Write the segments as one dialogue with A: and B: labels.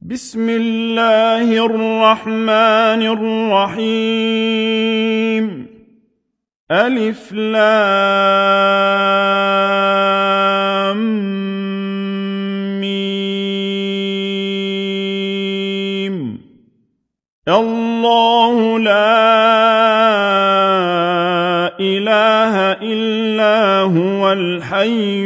A: بسم الله الرحمن الرحيم ألف لام ميم الله لا إله إلا هو الحي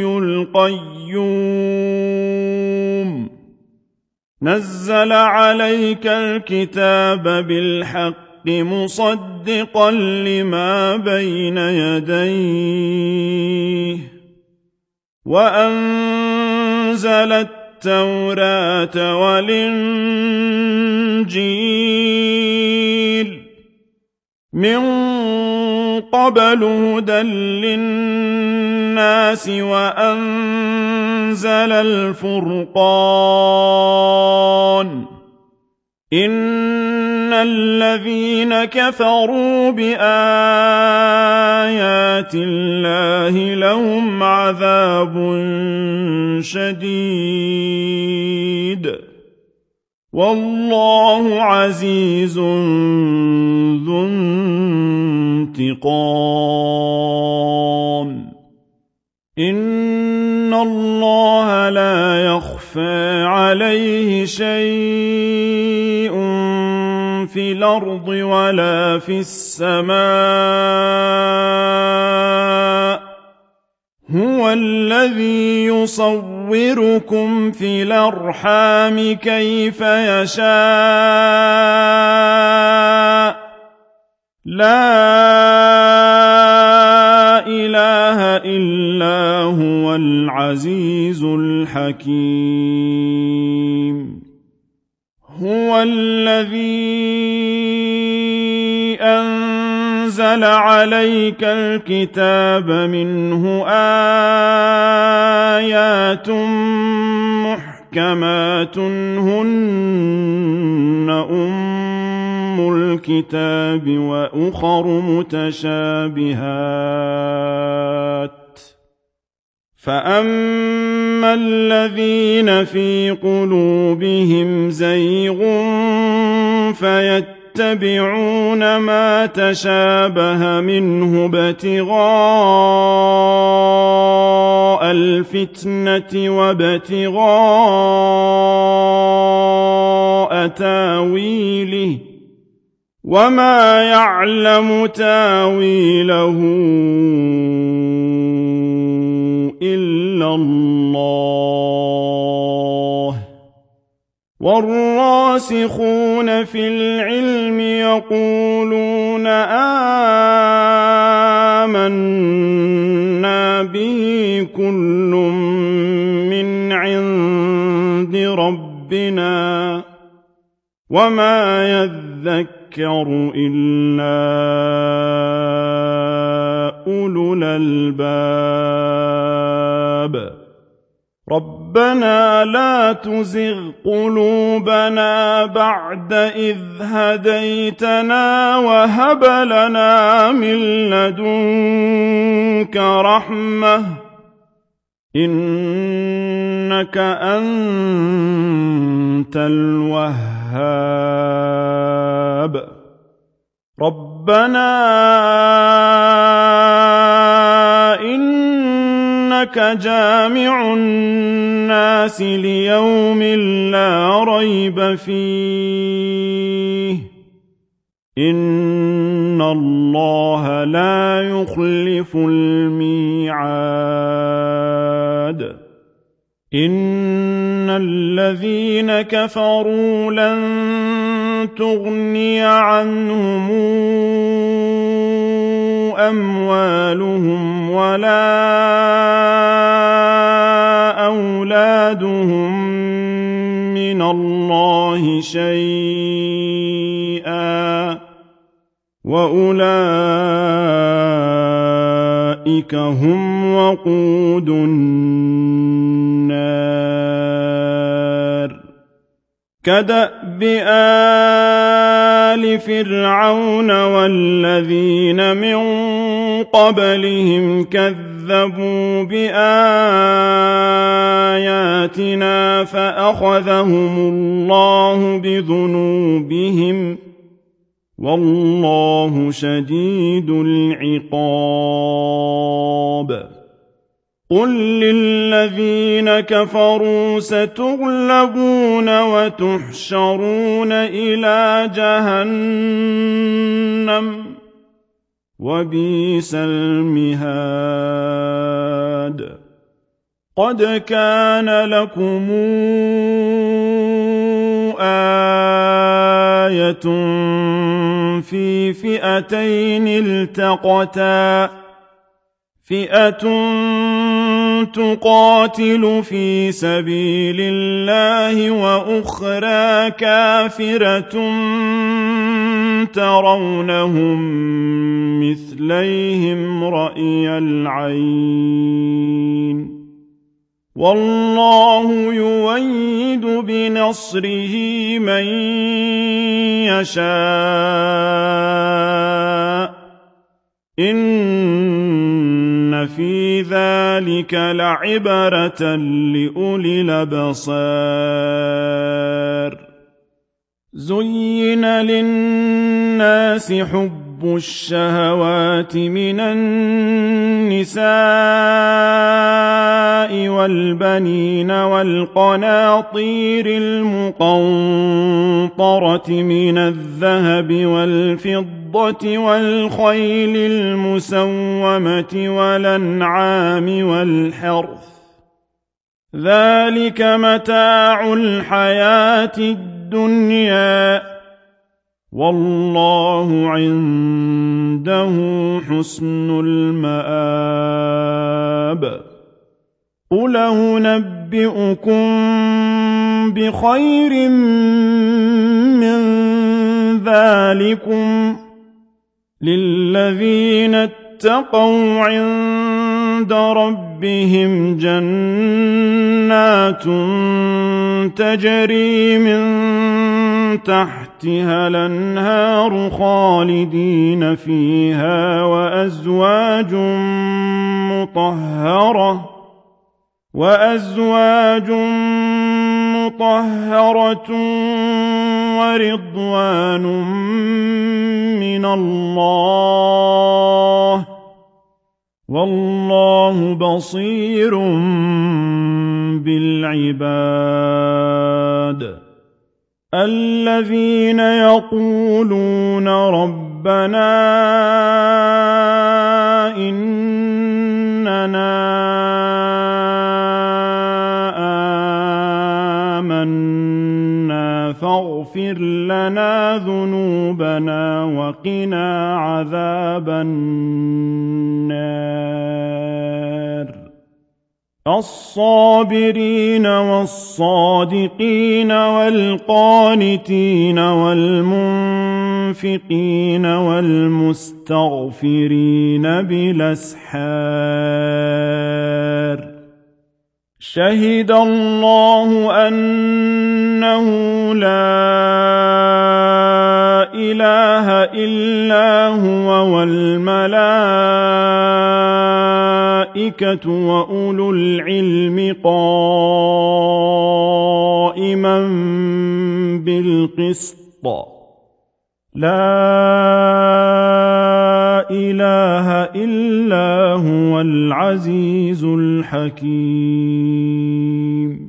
A: القيوم نزل عليك الكتاب بالحق مصدقا لما بين يديه وأنزل التوراة والإنجيل من قبل هدى للناس وأنزل الفرقان إن الذين كفروا بآيات الله لهم عذاب شديد والله عزيز ذو انتقام إن الله لا يخفى عليه شيء في الأرض ولا في السماء هو الذي يصوركم في الأرحام كيف يشاء لا إله إلا هو العزيز الحكيم هو الذي أنزل عليك الكتاب منه آيات محكمات هن الكتاب وأخر متشابهات فأما الذين في قلوبهم زيغ فيتبعون ما تشابه منه ابتغاء الفتنة وابتغاء تاويله وما يعلم تاويله إلا الله والراسخون في العلم يقولون آمنا به كل من عند ربنا وما يذكر إلا أولو الألباب ربنا لا تزغ قلوبنا بعد إذ هديتنا وهب لنا من لدنك رحمة إنك أنت الوهاب ربنا إنك جامع الناس ليوم لا ريب فيه إن الله لا يخلف الميعاد إن الذين كفروا لن تغني عنهم أموالهم ولا أولادهم من الله شيئا وأولئك هم وقود النار كدأب آل فرعون والذين من قبلهم كذبوا كذبوا بآياتنا فأخذهم الله بذنوبهم والله شديد العقاب قل للذين كفروا ستغلبون وتحشرون إلى جهنم وبئس المهاد قد كان لكم آية في فئتين التقتا فئة تقاتل في سبيل الله وأخرى كافرة ترونهم مثليهم رأي العين والله يؤيد بنصره من يشاء إن في ذلك لعبرة لأولي الأبصار زين للناس حب الشهوات من النساء والبنين والقناطير المقنطرة من الذهب والفضة والخيل المسومة والأنعام والحرث ذلك متاع الحياة الدنيا والله عنده حسن المآب قل أنبئكم بخير من ذلكم للذين اتقوا عند ربهم جنات تجري من تحتها الأنهار خالدين فيها وأزواج مطهرة ورضوان من الله والله بصير بالعباد الذين يقولون ربنا إننا آمنا فاغفر لنا ذنوبنا وقنا عذاب النار الصابرين والصادقين والقانتين والمنفقين والمستغفرين بالأسحار شهد الله أنه لا إله إلا هو والملائكة وأولو العلم قائما بالقسط لا إله إلا هو العزيز الحكيم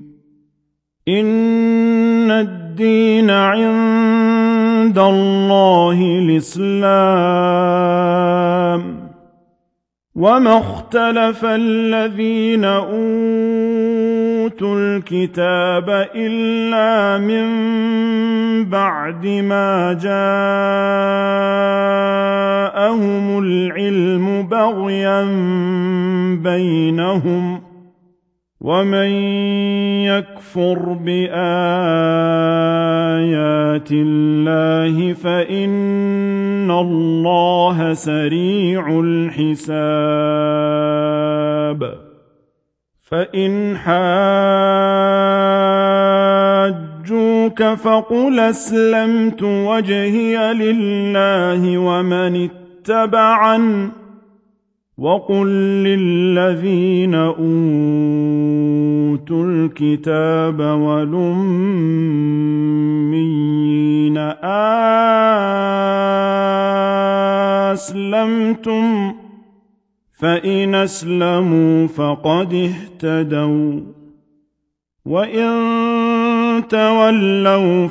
A: إن الدين عند الله الإسلام وما اختلف الذين أوتوا الكتاب إلا من بعد ما جاءهم العلم بغيا بينهم ومن يكفر بآيات الله فإن الله سريع الحساب فإن حاجوك فقل أسلمت وجهي لله ومن اتبعن وقل للذين أوتوا الكتاب والأميين أسلمتم فإن أسلموا فقد اهتدوا وإن تولوا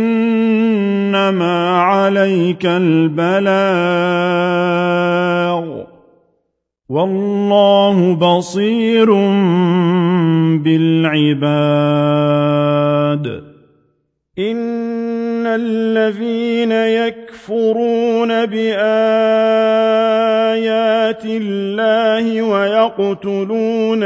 A: فإنما عليك البلاغ والله بصير بالعباد إن الذين يكفرون بآيات الله ويقتلون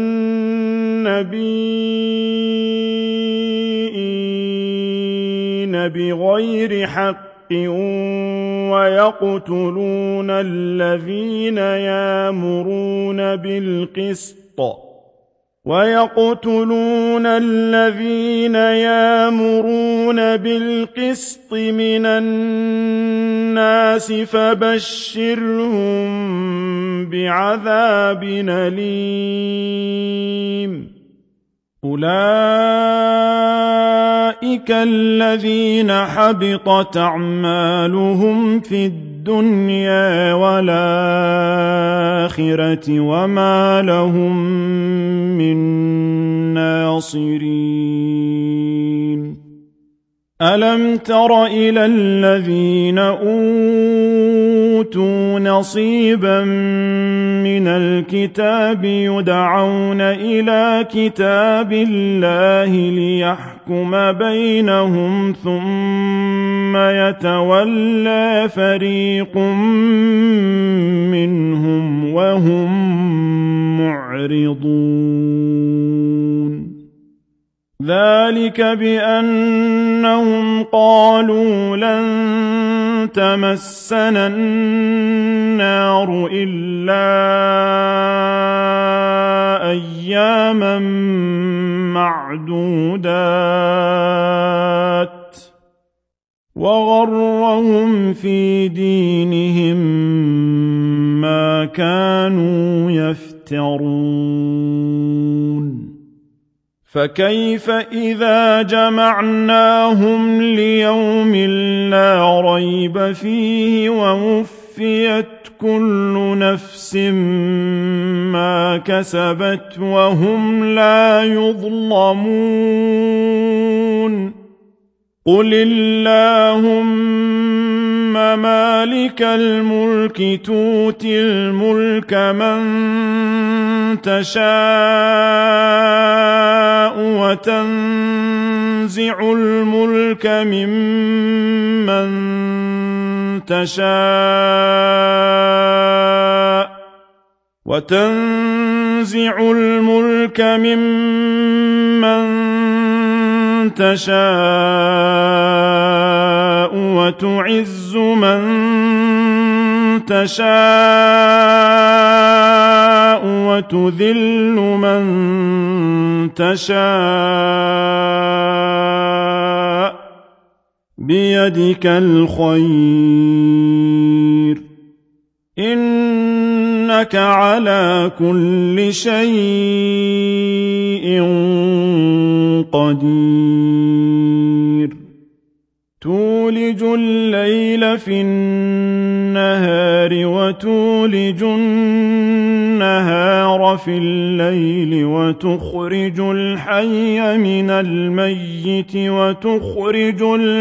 A: النبيين بغير حق ويقتلون الذين يأمرون بالقسط من الناس فبشرهم بعذاب أليم أولئك الذين حبطت أعمالهم في الدنيا والآخرة وما لهم من ناصرين ألم تر إلى الذين أوتوا نصيبا من الكتاب يدعون إلى كتاب الله ليحكم بينهم ثم يتولى فريق منهم وهم معرضون ذلك بأنهم قالوا لن تمسنا النار إلا أياما معدودات وغرهم في دينهم ما كانوا يفترون فكيف إذا جمعناهم ليوم لا ريب فيه ووفيت كل نفس ما كسبت وهم لا يظلمون قل اللهم مالك الملك تؤتي الملك من تشاء وتنزع الملك ممن تشاء وتعز من تشاء وتذل من تشاء بيدك الخير إنك على كل شيء قدير تولج الليل في النهار وتولج النهار في الليل وتخرج الحي من الميت وتخرج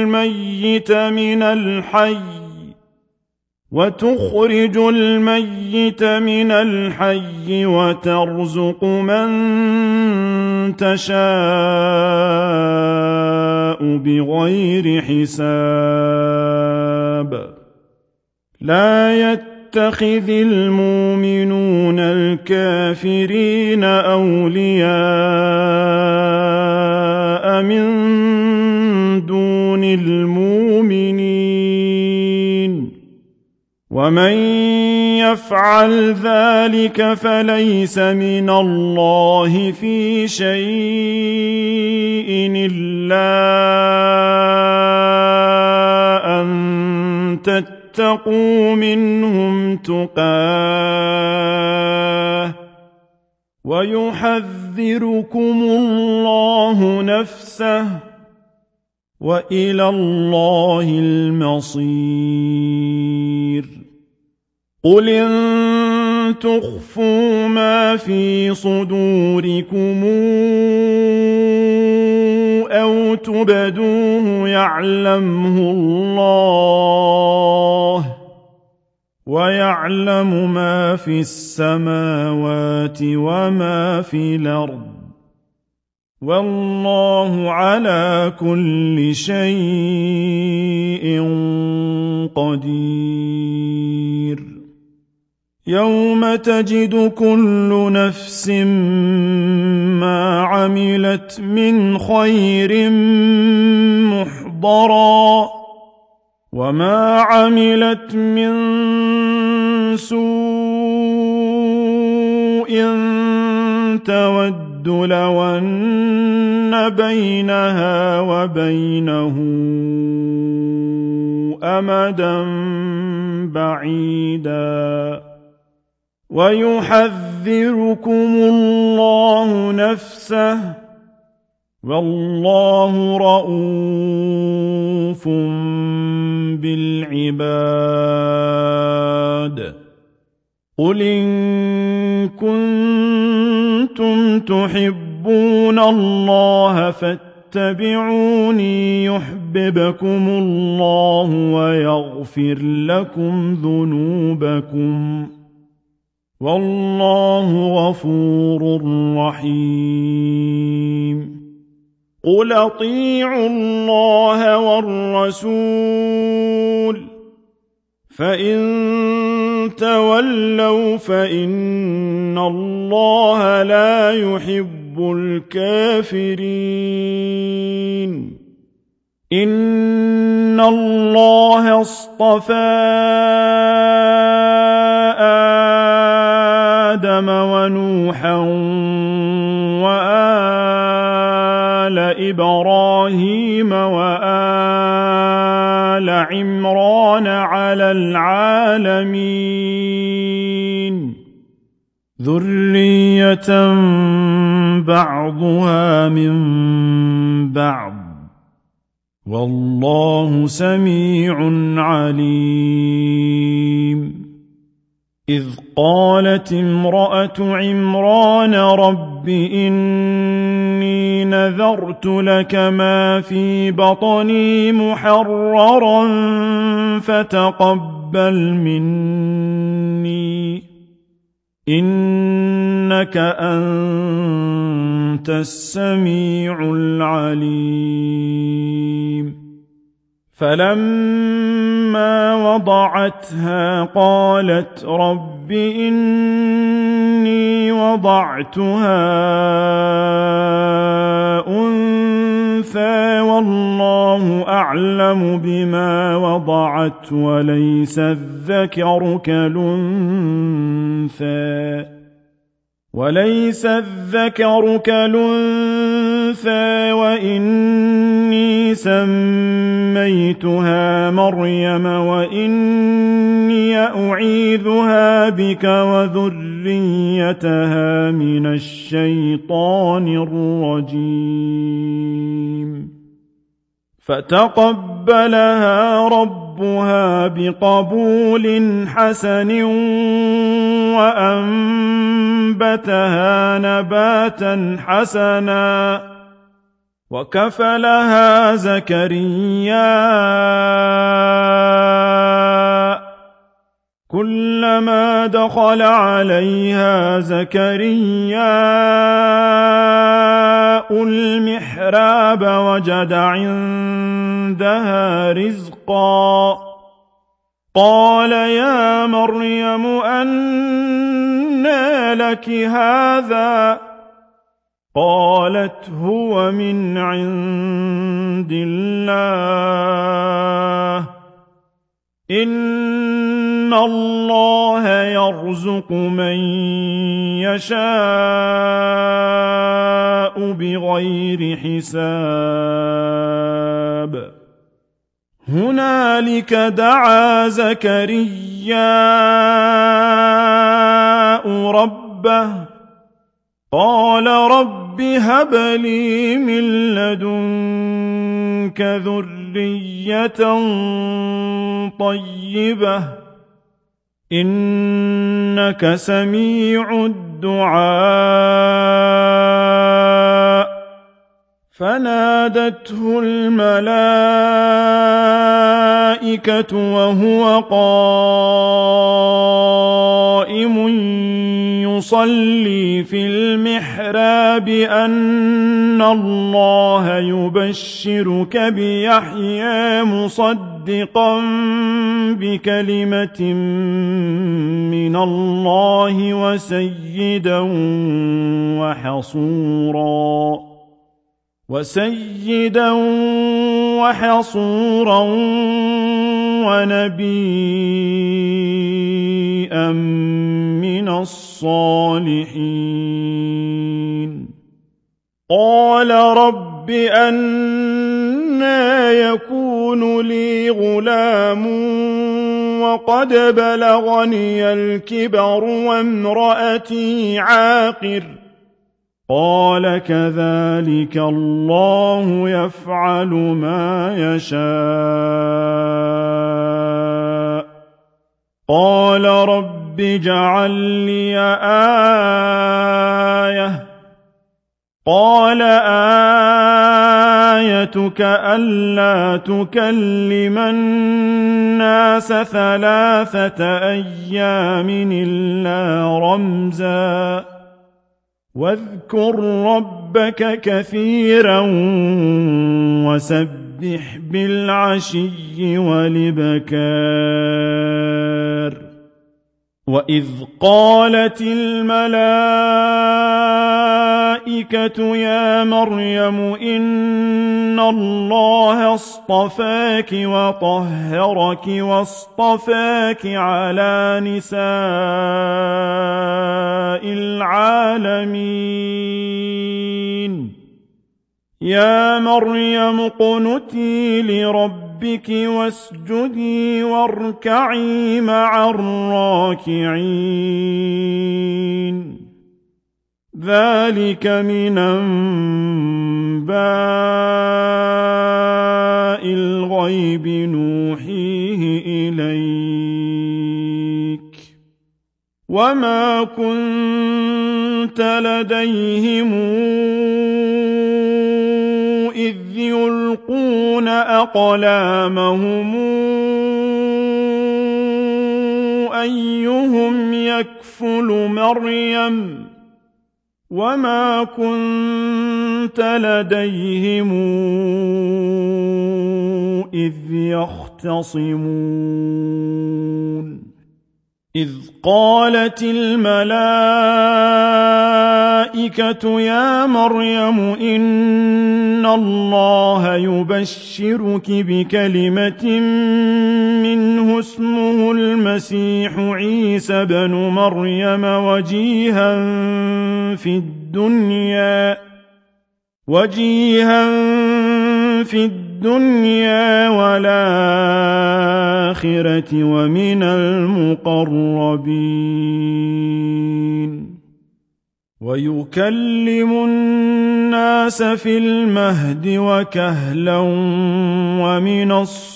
A: الميت من الحي وترزق من تشاء بغير حساب لا يتخذ المؤمنون الكافرين أولياء من دون المؤمنين ومن يفعل ذلك فليس من الله في شيء إلا أن ولتتقوا منهم تقاه ويحذركم الله نفسه وإلى الله المصير قل إن تخفوا ما في صدوركم أو تبدوه يعلمه الله ويعلم ما في السماوات وما في الأرض والله على كل شيء قدير يوم تجد كل نفس ما عملت من خير محضرا وما عملت من سوء تود لو أن بينها وبينه أمدا بعيدا ويحذركم الله نفسه والله رءوف بالعباد قل إن كنتم تحبون الله فاتبعوني يحببكم الله ويغفر لكم ذنوبكم والله غفور رحيم قل أطيعوا الله والرسول فإن تولوا فإن الله لا يحب الكافرين إن الله اصطفى آدم ونوحا وآل إبراهيم وآل عمران على العالمين ذرية بعضها من بعض والله سميع عليم إذ قالت امرأة عمران رب إني نذرت لك ما في بطني محررا فتقبل مني إنك أنت السميع العليم فلما وضعتها قالت رب إني وضعتها أنثى والله أعلم بما وضعت وليس الذكر كالأنثى وإني سميتها مريم وإني أعيذها بك وذريتها من الشيطان الرجيم فتقبلها ربها بقبول حسن وأنبتها نباتا حسنا وكفلها زكريا كلما دخل عليها زكريا المحراب وجد عندها رزقا قال يا مريم أنى لك هذا قالت هو من عند الله إن الله يرزق من يشاء بغير حساب هنالك دعا زكرياء ربه قال رب هب لي من لدنك ذرية طيبة إنك سميع الدعاء فنادته الملائكة وهو قائم يصلي في المحراب أن الله يبشرك بيحيى مصدقا بكلمة من الله وسيدا وحصورا ونبيا من الصالحين قال رب أنى يكون لي غلام وقد بلغني الكبر وامرأتي عاقر قال كذلك الله يفعل ما يشاء قال رب اجعل لي آية قال آيتك ألا تكلم الناس 3 أيام إلا رمزا واذكر ربك كثيرا وسبح بالعشي والإبكار وإذ قالت الملائكة يا مريم إن الله اصطفاك وطهرك واصطفاك على نساء العالمين يا مريم اقنتي لربك واسجدي واركعي مع الراكعين ذلك من أنباء الغيب نوحيه إليك وما كنت لديهم إذ يلقون أقلامهم أيهم يكفل مريم وما كنت لديهم إذ يختصمون إذ قالت الملائكة يا مريم إن الله يبشرك بكلمة منه اسمه المسيح عيسى بن مريم وجيها في الدنيا والآخرة ومن المقربين ويكلم الناس في المهد وكهلا ومن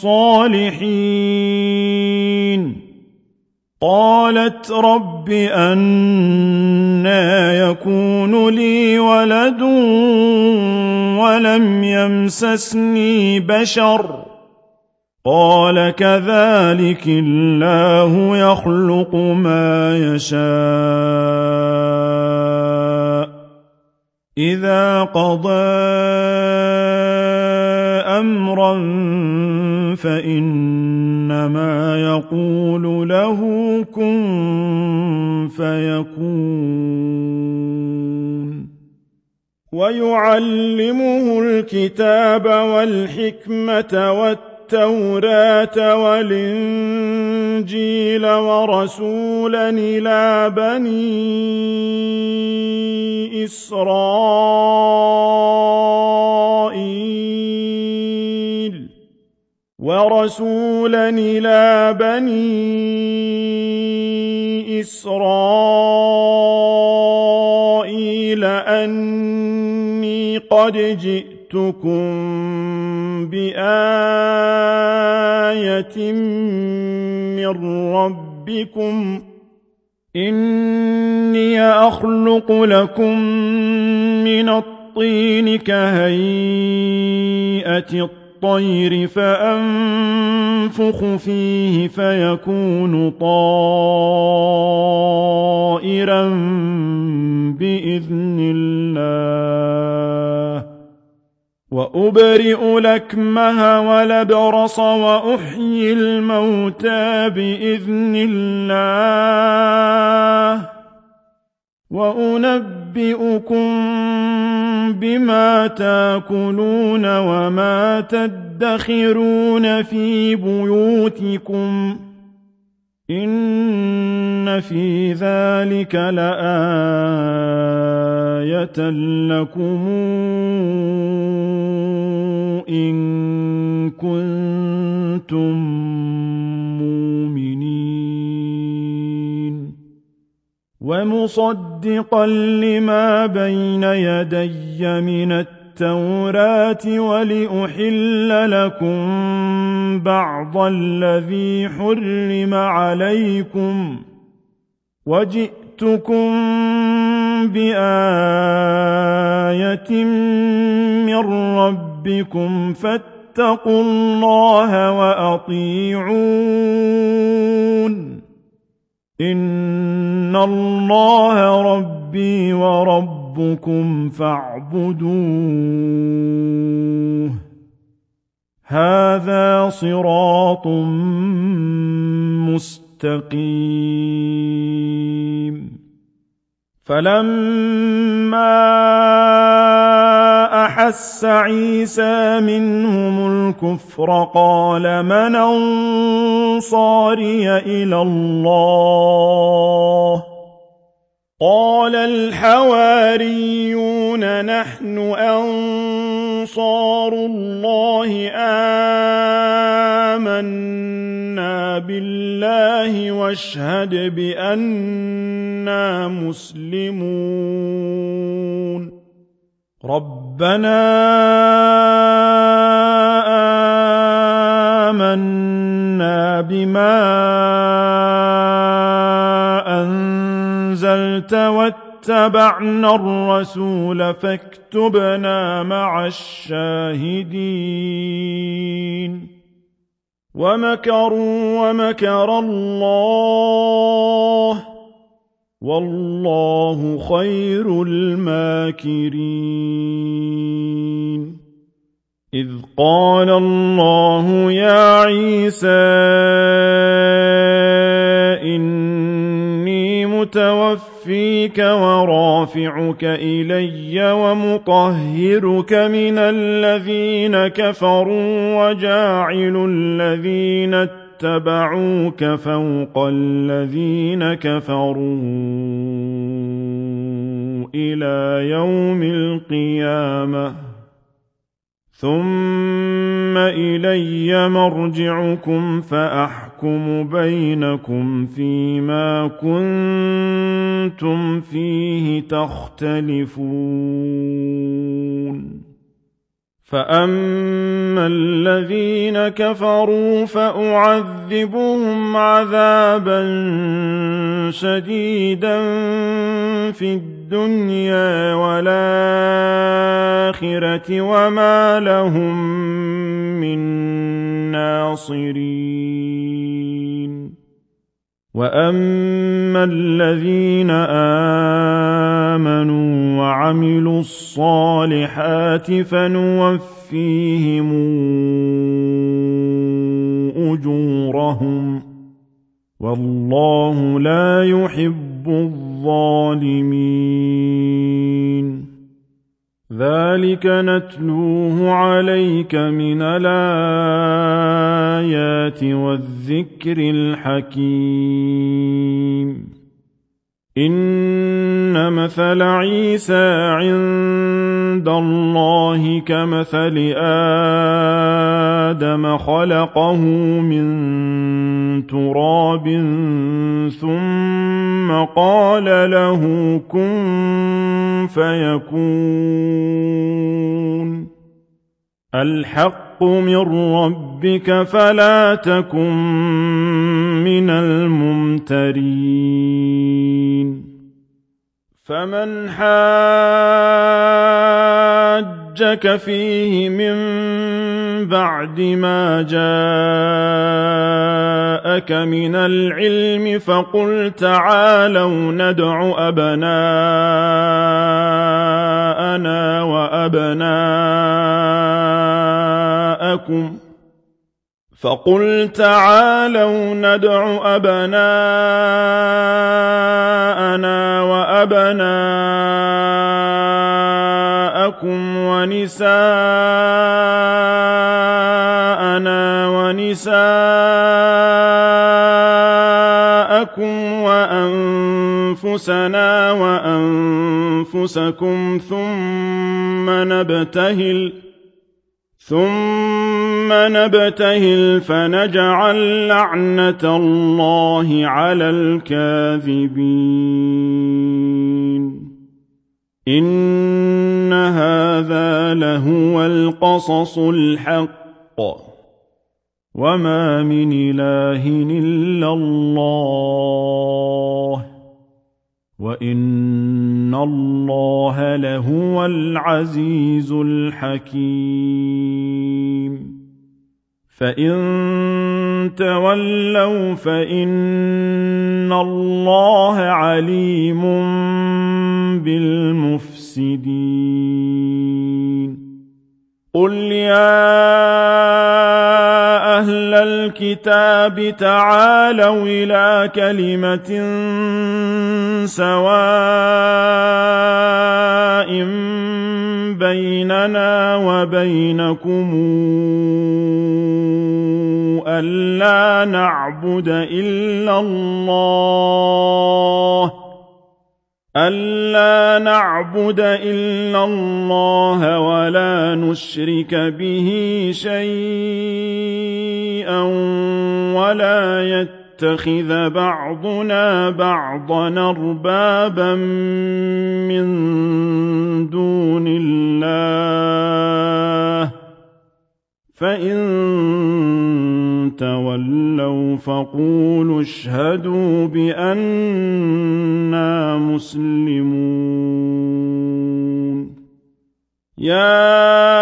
A: الصالحين قالت رب أنى يكون لي ولد ولم يمسسني بشر قال كذلك الله يخلق ما يشاء إذا قضى أمرا فإنما يقول له كن فيكون ويعلمه الكتاب والحكمة والتوراة والإنجيل ورسولا إلى بني إسرائيل ورسولا إلى بني إسرائيل أني قد جئتكم بآية من ربكم إني أخلق لكم من الطين كهيئة الطير فأنفخ فيه فيكون طائرا بإذن الله وأبرئ الأكمه والأبرص وأحيي الموتى بإذن الله وأنبئكم بما تاكلون وما تدخرون في بيوتكم إن في ذلك لآية لكم إن كنتم مؤمنين ومصدقا لما بين يدي من التوراة ولأحل لكم بعض الذي حرم عليكم وجئتكم بآية من ربكم فاتقوا الله وأطيعون إن الله ربي وربكم فاعبدوه هذا صراط مستقيم فلما أحس عيسى منهم الكفر قال من أنصاري إلى الله قال الحواريون نحن أنصار الله آمنا بالله واشهد بأننا مسلمون ربنا آمنا بما أنزلت واتبعنا الرسول فاكتبنا مع الشاهدين ومكروا ومكر الله والله خير الماكرين إذ قال الله يا عيسى إني متوفيك ورافعك إلي ومطهرك من الذين كفروا وجاعل الذين اتبعوك فوق الذين كفروا إلى يوم القيامة ثم إلي مرجعكم فأحكم بينكم فيما كنتم فيه تختلفون فأما الذين كفروا فأعذبهم عذابا شديدا في الدنيا والآخرة وما لهم من ناصرين وأما الذين آمنوا وعملوا الصالحات فنوفيهم أجورهم والله لا يحب الظالمين ذلك نتلوه عليك من الآيات والذكر الحكيم إن مثل عيسى عند الله كمثل آدم خلقه من تراب ثم قال له كن فيكون الحق من ربك فلا تكن من الممترين فمن حاجك فيه من بعد ما جاءك من العلم فقل تعالوا ندع أبناءنا وأبناءكم ونساءنا ونساءكم وأنفسنا وأنفسكم ثم نبتهل فنجعل لعنة الله على الكاذبين إن هذا لهو القصص الحق وما من إله إلا الله وإن الله لهو العزيز الحكيم فإن تولوا فإن الله عليم بالمفسدين قل يا أهل الكتاب تعالوا إلى كلمة سواء بيننا وبينكم ألا نعبد إلا الله ولا نشرك به شيئا ولا يتخذ بعضنا بعضا أربابا من دون الله فإن تولوا فقولوا اشهدوا بأننا مسلمون يا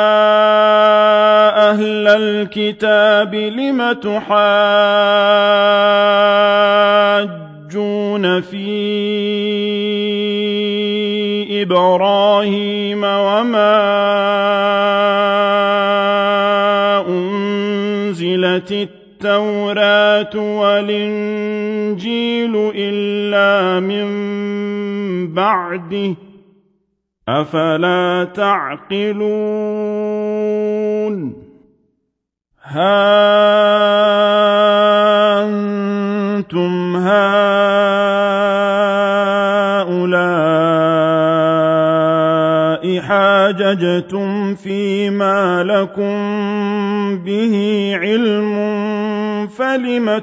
A: أهل الكتاب لم تحاجون في إبراهيم وما أنزلت التوراة والإنجيل إلا من بعده أفلا تعقلون ها أنتم هؤلاء حاججتم فيما لكم به علم فلم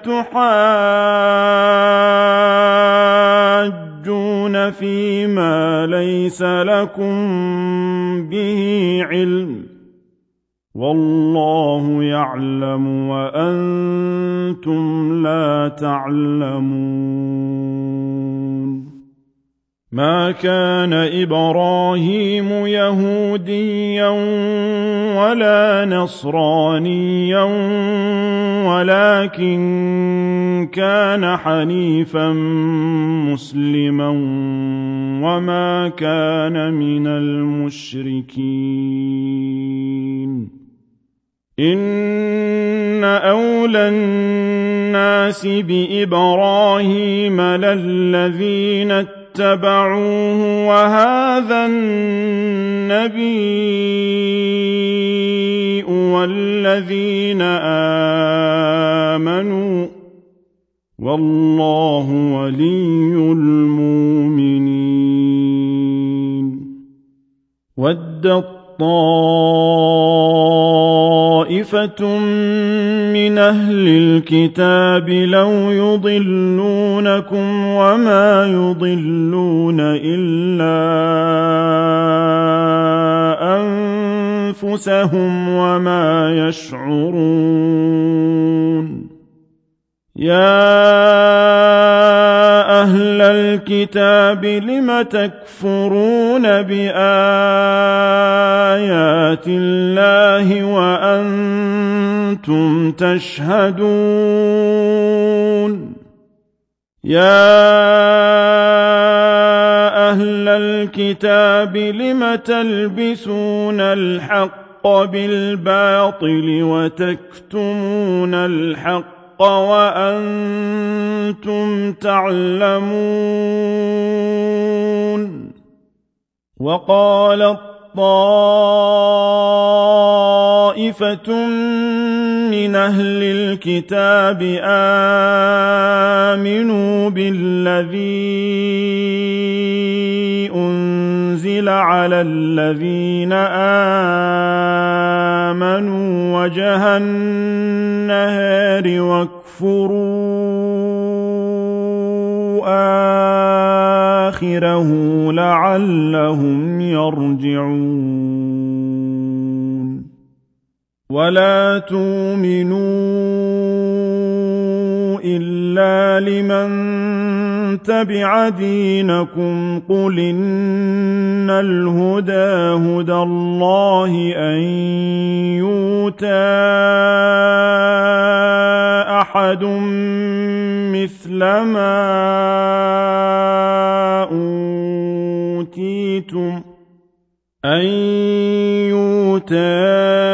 A: تحاجون فيما ليس لكم به علم والله يعلم وأنتم لا تعلمون ما كان إبراهيم يهوديا ولا نصرانيا ولكن كان حنيفا مسلما وما كان من المشركين إن أولى الناس بإبراهيم للذين اتبعوه وهذا النبي والذين آمنوا والله ولي المؤمنين ودت طائفة طائفة من أهل الكتاب لو يضلونكم وما يضلون إلا أنفسهم وما يشعرون يا أهل الكتاب لم تكفرون بآيات الله وأنتم تشهدون يا أهل الكتاب لم تلبسون الحق بالباطل وتكتمون الحق وأنتم تعلمون وقالت طائفة من أهل الكتاب آمنوا بالذي أنزل على الذين آمنوا وجه النهار واكفروا آخره لعلهم يرجعون ولا تؤمنوا إلا لمن تبع دينكم قل إن الهدى هدى الله أن يؤتى أحد مثل ما أوتيتم أن يؤتى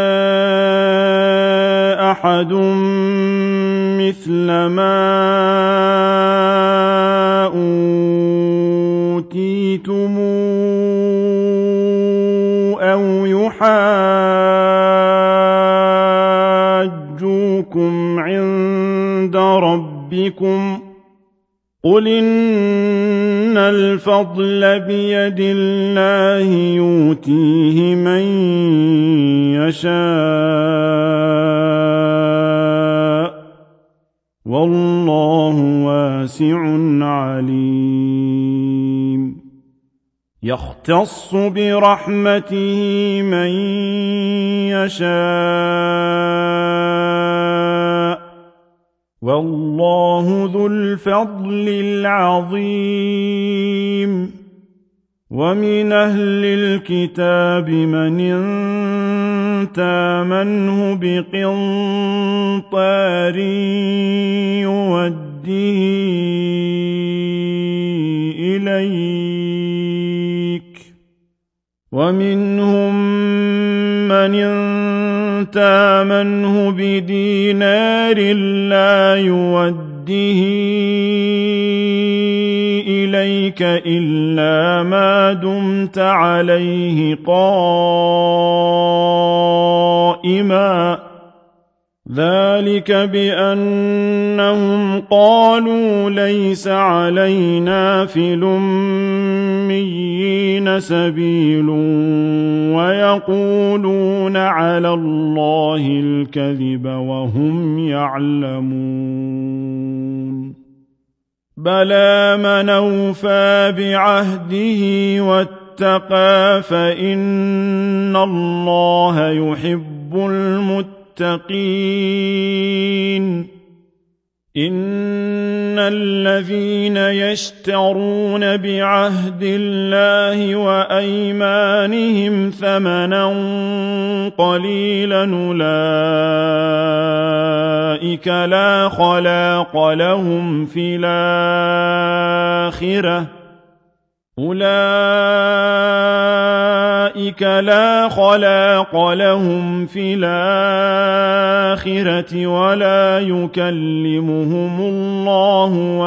A: أحد مثل ما أوتيتم أو يحاجوكم عند ربكم قل إن الفضل بيد الله يؤتيه من يشاء والله واسع عليم يختص برحمته من يشاء والله ذو الفضل العظيم ومن أهل الكتاب من تامنه بقنطار يوديه إليك ومنهم من تامنه بدينار لا يوديه إليك إلا ما دمت عليه قائما ذلك بأنهم قالوا ليس علينا في الأميين سبيل ويقولون على الله الكذب وهم يعلمون بلى من أوفى بعهده واتقى فإن الله يحب المتقين إن الذين يشترون بعهد الله وأيمانهم ثمنا قليلا أولئك لا خلاق لهم في الآخرة أولئك لا خلاق لهم في الآخرة ولا يكلمهم الله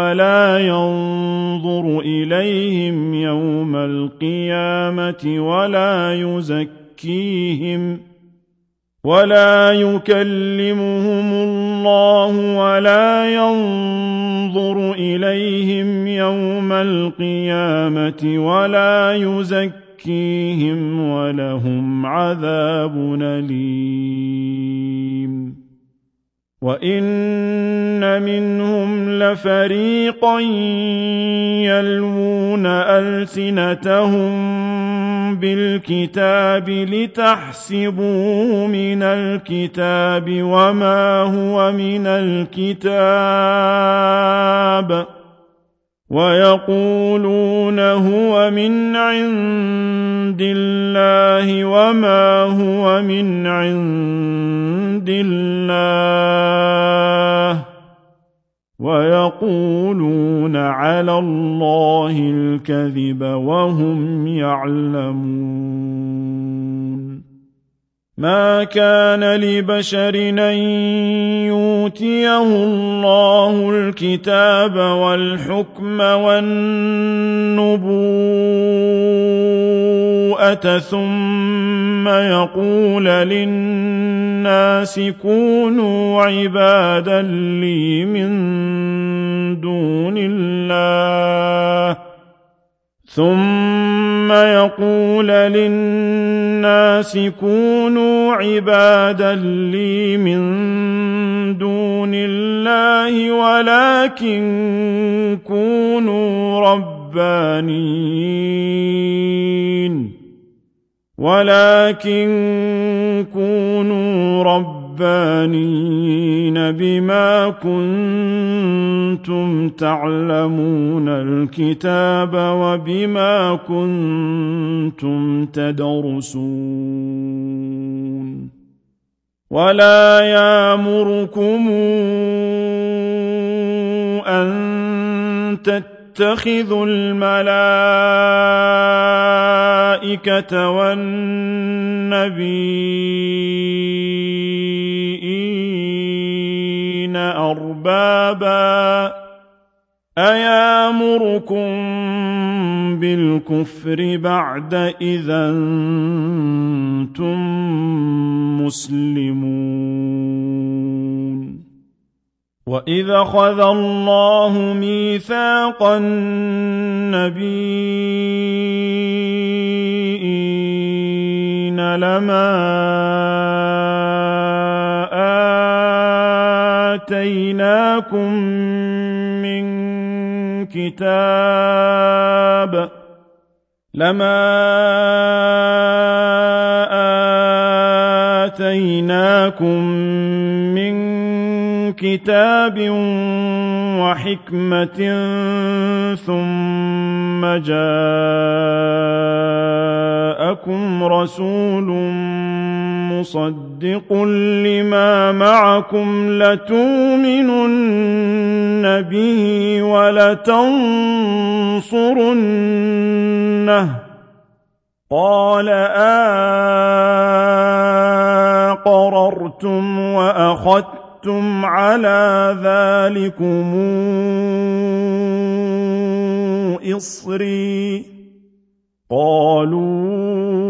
A: ولا يكلمهم الله ولا ينظر إليهم يوم القيامة ولا يزكيهم ولهم عذاب أليم وَإِنَّ مِنْهُمْ لَفَرِيقًا يَلْوُونَ أَلْسِنَتَهُم بِالْكِتَابِ لِتَحْسَبُوهُ مِنَ الْكِتَابِ وَمَا هُوَ مِنَ الْكِتَابِ وَيَقُولُونَ هُوَ مِنْ عِندِ اللَّهِ وَمَا هُوَ مِنْ عِندِ اللَّهِ وَيَقُولُونَ عَلَى اللَّهِ الْكَذِبَ وَهُمْ يَعْلَمُونَ مَا كَانَ لِبَشَرٍ أَن يُؤْتِيَهُ اللَّهُ الْكِتَابَ وَالْحُكْمَ وَالنُّبُوَّةَ ثُمَّ يَقُولَ لِلنَّاسِ كُونُوا عِبَادًا لِّي مِن دُونِ اللَّهِ ولكن كونوا ربانيين بما كنتم تعلمون الكتاب وبما كنتم تدرسون ولا يأمركم أن تتخذوا الملائكة والنبيين أربابا أيامركم بالكفر بعد إذا أنتم مسلمون وَإِذْ أَخَذَ اللَّهُ مِيثَاقَ النَّبِيِّينَ لَمَا آتَيْنَاكُم من كتاب وحكمة ثم جاءكم رسول مصدق لما معكم لتؤمنن به ولتنصرنه قال أقررتم وأخذتم على ذلكم إصري قالوا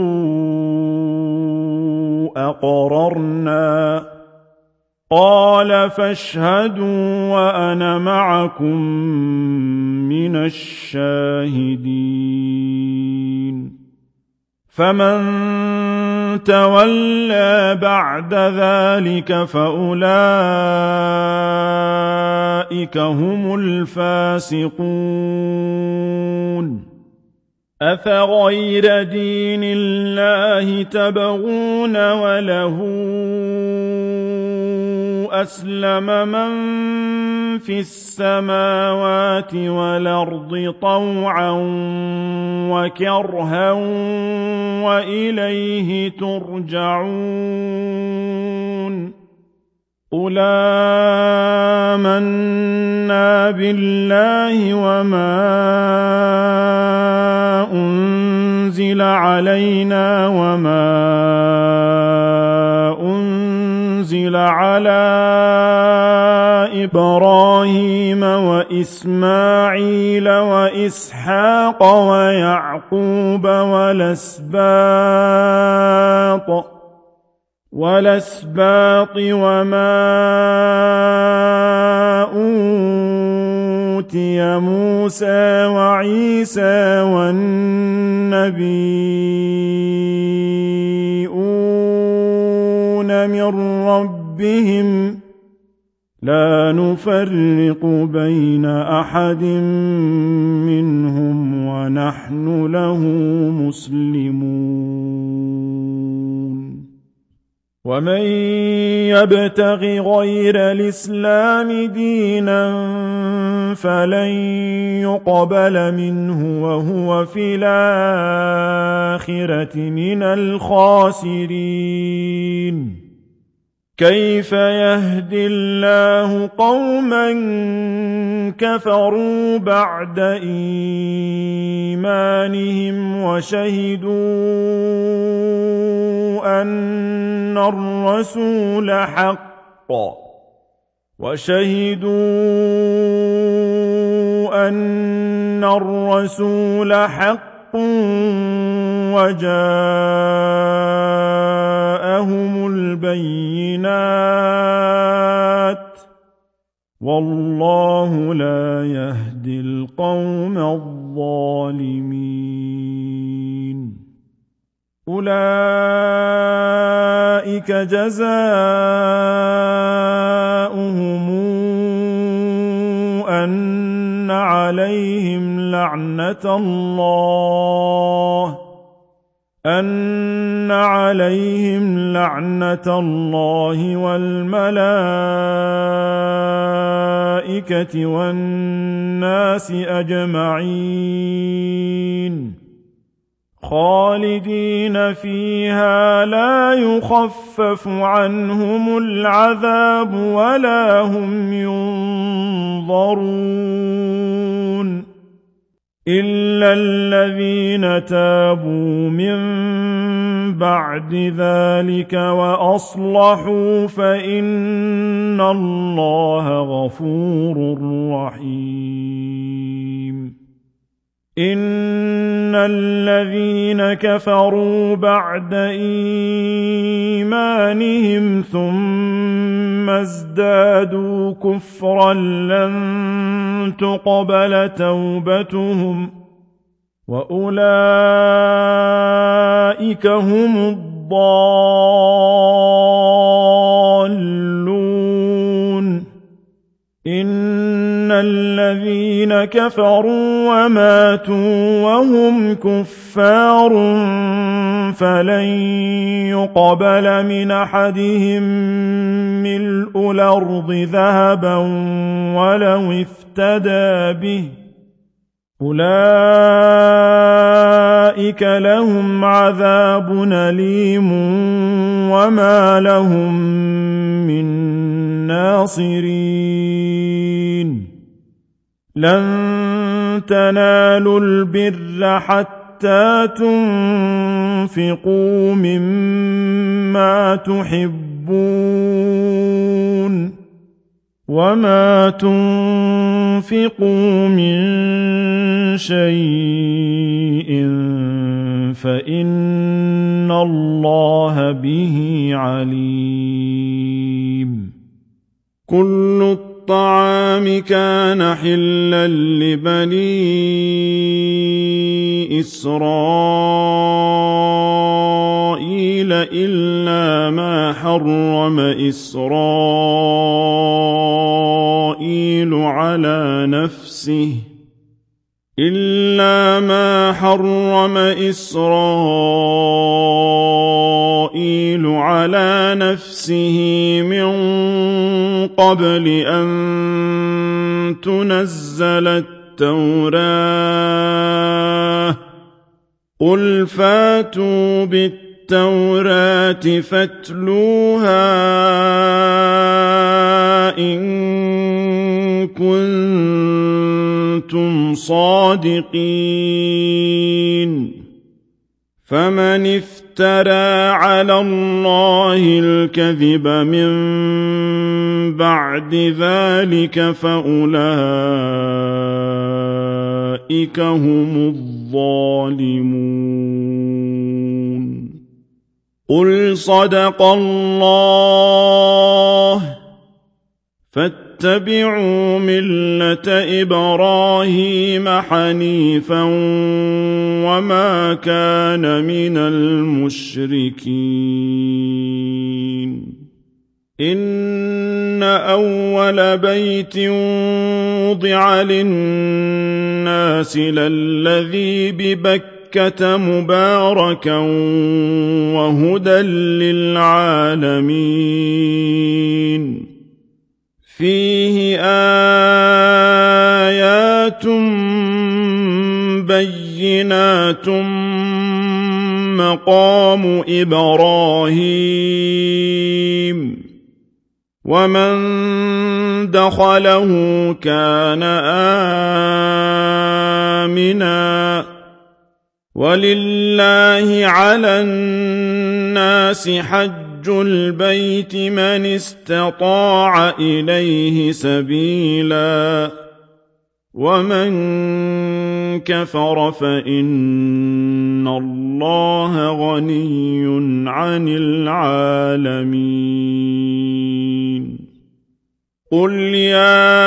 A: أقررنا قال فاشهدوا وأنا معكم من الشاهدين فمن تولى بعد ذلك فأولئك هم الفاسقون أفغير دين الله تبغون وله أسلم من في السماوات والأرض طوعا وكرها وإليه ترجعون قل آمنا بالله وما أنزل علينا وما أنزل على إبراهيم وإسماعيل وإسحاق ويعقوب والأسباط وما أوتي موسى وعيسى والنبيون من ربهم لا نفرق بين أحد منهم ونحن له مسلمون ومن يبتغ غير الإسلام دينا فلن يقبل منه وهو في الآخرة من الخاسرين كيف يهدي الله قوما كفروا بعد إيمانهم وشهدوا أن الرسول حق وجاءهم البينات والله لا يهدي القوم الظالمين أولئك جزاؤهم أن عليهم لعنة الله والملائكة والناس أجمعين خالدين فيها لا يخفف عنهم العذاب ولا هم ينظرون إلا الذين تابوا من بعد ذلك وأصلحوا فإن الله غفور رحيم إن الذين كفروا بعد إيمانهم ثم ازدادوا كفرا لن تقبل توبتهم وأولئك هم الضالون إن الذين كفروا وماتوا وهم كفار فلن يقبل من أحدهم ملء الأرض ذهبا ولو افتدى به أولئك لهم عذاب أليم وما لهم من ناصرين لن تنالوا البر حتى تنفقوا مما تحبون وما تنفقوا من شيء فإن الله به عليم كل الطعام كان حلا لبني إسرائيل إلا ما حرم إسرائيل على نفسه من قبل أن تنزل التوراة قل فاتوا بالتوراة فاتلوها إن كنتم صادقين فمن افترى على الله الكذب من بعد ذلك فأولئك هم الظالمون قل صدق الله فاتبعوا ملة إبراهيم حنيفا وما كان من المشركين إن أول بيت وضع للناس للذي ببكة مباركا وهدى للعالمين فيه آيات بينات مقام إبراهيم ومن دخله كان آمنا ولله على الناس حج البيت من استطاع إليه سبيلا ومن كفر فإن الله غني عن العالمين قل يا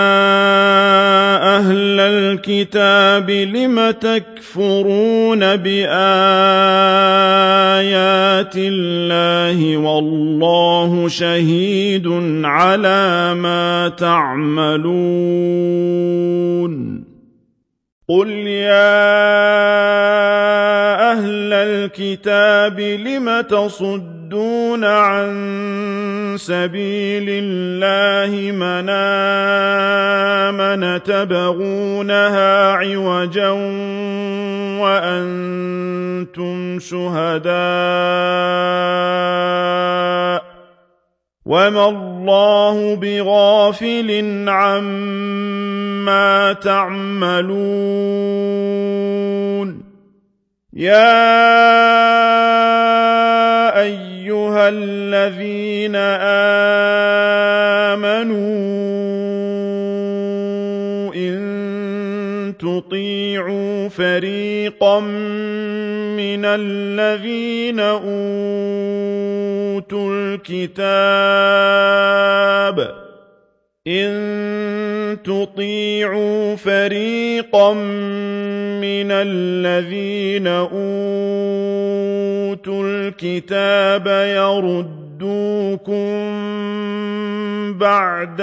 A: أهل الكتاب لم تكفرون بآيات الله والله شهيد على ما تعملون قل يا أهل الكتاب لم تصدون عن سبيل الله من آمن تبغونها عوجا وأنتم شهداء وما الله بغافل عما تعملون يا أيها الذين آمنوا إن تطيعوا فريقا من الذين أوتوا الكتاب إن تطيعوا فريقا من الذين أوتوا الكتاب يردوكم بعد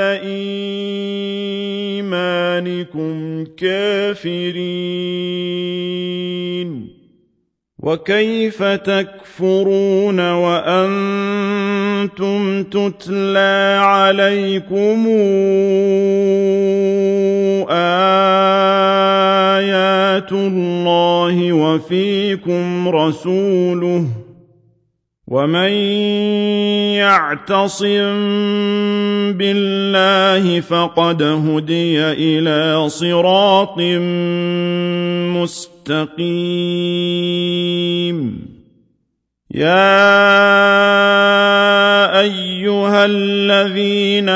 A: إيمانكم كافرين وكيف تكفرون وأنتم تتلى عليكم آيات الله وفيكم رسوله ومن يعتصم بالله فقد هدي إلى صراط مستقيم يا أيها الذين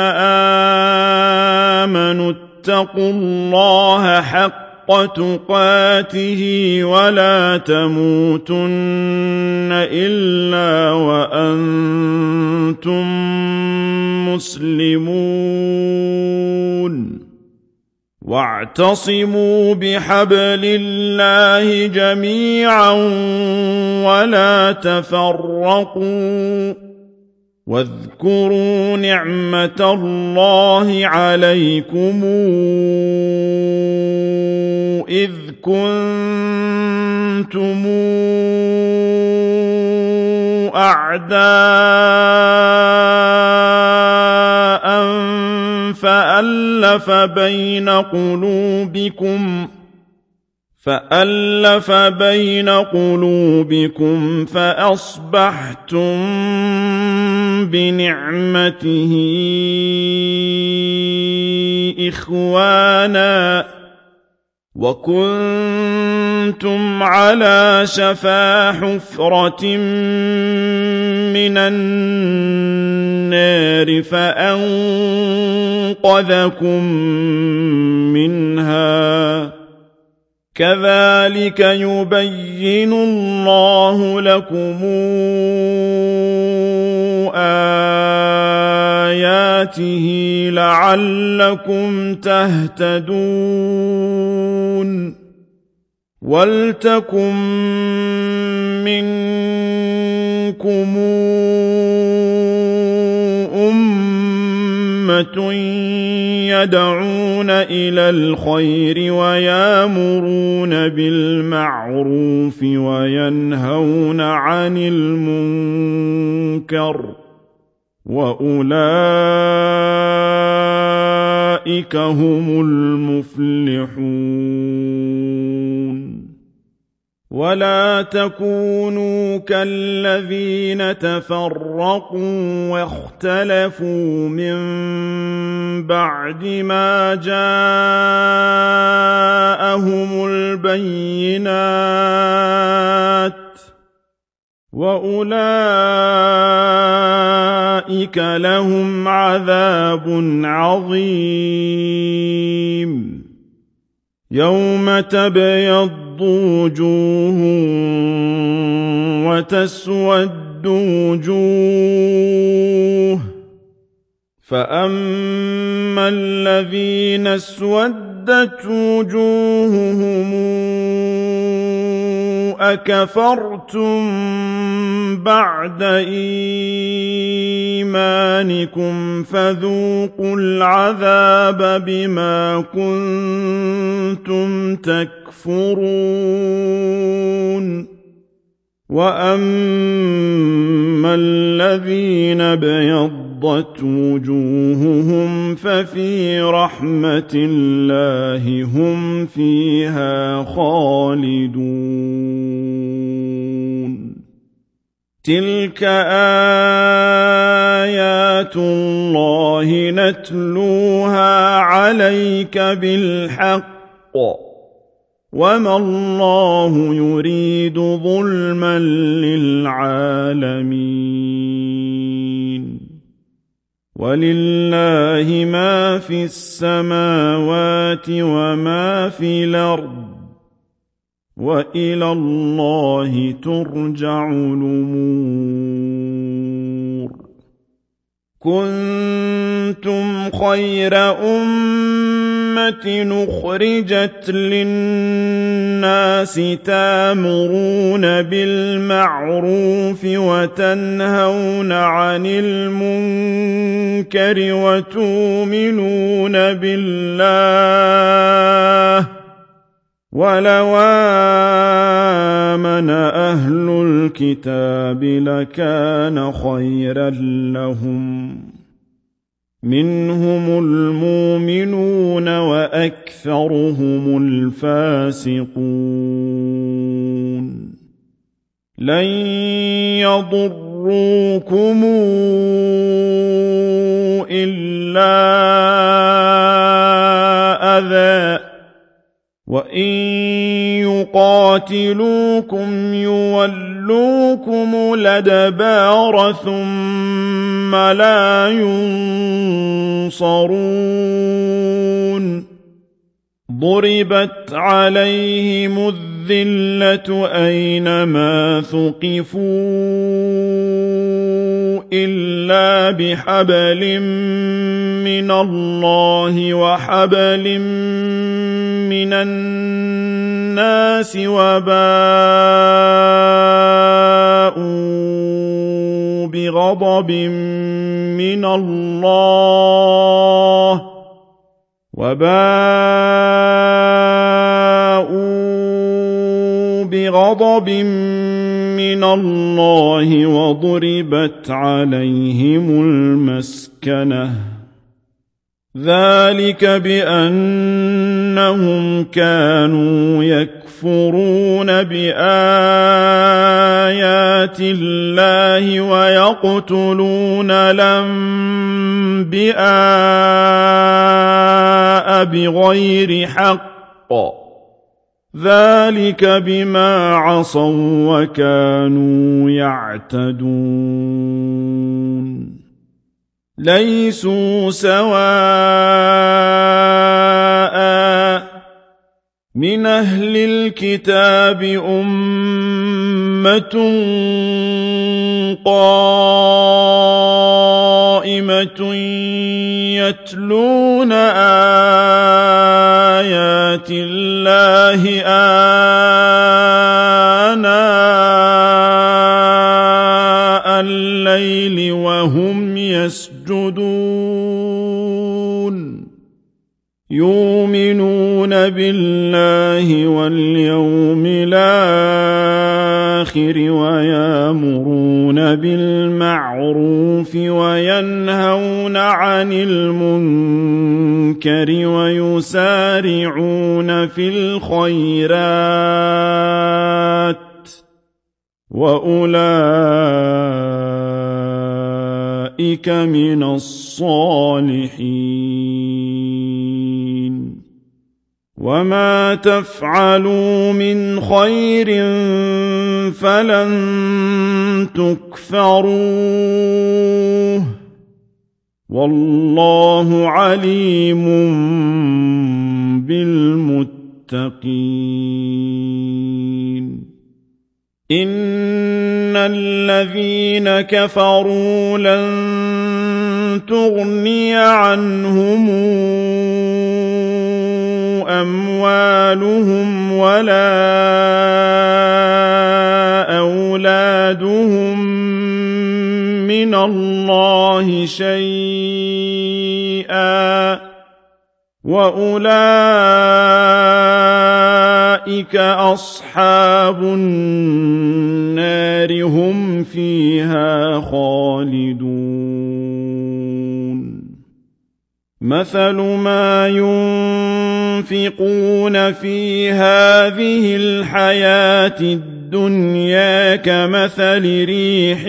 A: آمنوا اتقوا الله حق تقاته ولا تموتن إلا وأنتم مسلمون واعتصموا بحبل الله جميعا ولا تفرقوا واذكروا نعمة الله عليكم إذ كنتم أعداء فألف بين قلوبكم فأصبحتم بنعمته إخوانا وكنتم على شفا حفرة من النار فأنقذكم منها كذلك يبين الله لكم آياته لعلكم تهتدون ولتكن منكم أمة يدعون إلى الخير ويامرون بالمعروف وينهون عن المنكر وأولئك هم المفلحون ولا تكونوا كالذين تفرقوا واختلفوا من بعد ما جاءهم البينات وأولئك لهم عذاب عظيم يوم تبيض وجوه وتسود وجوه فأما الذين اسودت وجوههم أكفرتم بعد إيمانكم فذوقوا العذاب بما كنتم تكفرون وأما الذين ابيضت وجوههم ففي رحمة الله هم فيها خالدون تلك آيات الله نتلوها عليك بالحق وما الله يريد ظلما للعالمين ولله ما في السماوات وما في الأرض وإلى الله ترجع الأمور كنتم خير أمة أخرجت للناس تامرون بالمعروف وتنهون عن المنكر وتؤمنون بالله ولو آمن أهل الكتاب لكان خيرا لهم منهم المؤمنون وأكثرهم الفاسقون لن يضروكم إلا أذى وإن يقاتلوكم يولوكم الأدبار ثم لا ينصرون ضربت عليهم الذلة أينما ثقفوا إلا بحبل من الله وحبل من الناس وباءوا بغضب من الله وضربت عليهم المسكنة ذلك بأنهم كانوا يكفرون بآيات الله ويقتلون الأنبياء بغير حق ذلك بما عصوا وكانوا يعتدون ليسوا سواء من أهل الكتاب أمة قائمة يتلون آيات الله آناء الليل وهم يسجدون يسجدون يؤمنون بالله واليوم الآخر ويأمرون بالمعروف وينهون عن المنكر ويسارعون في الخيرات وأولئك من الصالحين وما تفعلوا من خير فلن تكفروه والله عليم بالمتقين إن الذين كفروا لن تغني عنهم أموالهم ولا أولادهم من الله شيئا وأولئك أصحاب النار هم فيها خالدون مثل ما ينفقون في هذه الحياة الدنيا كمثل ريح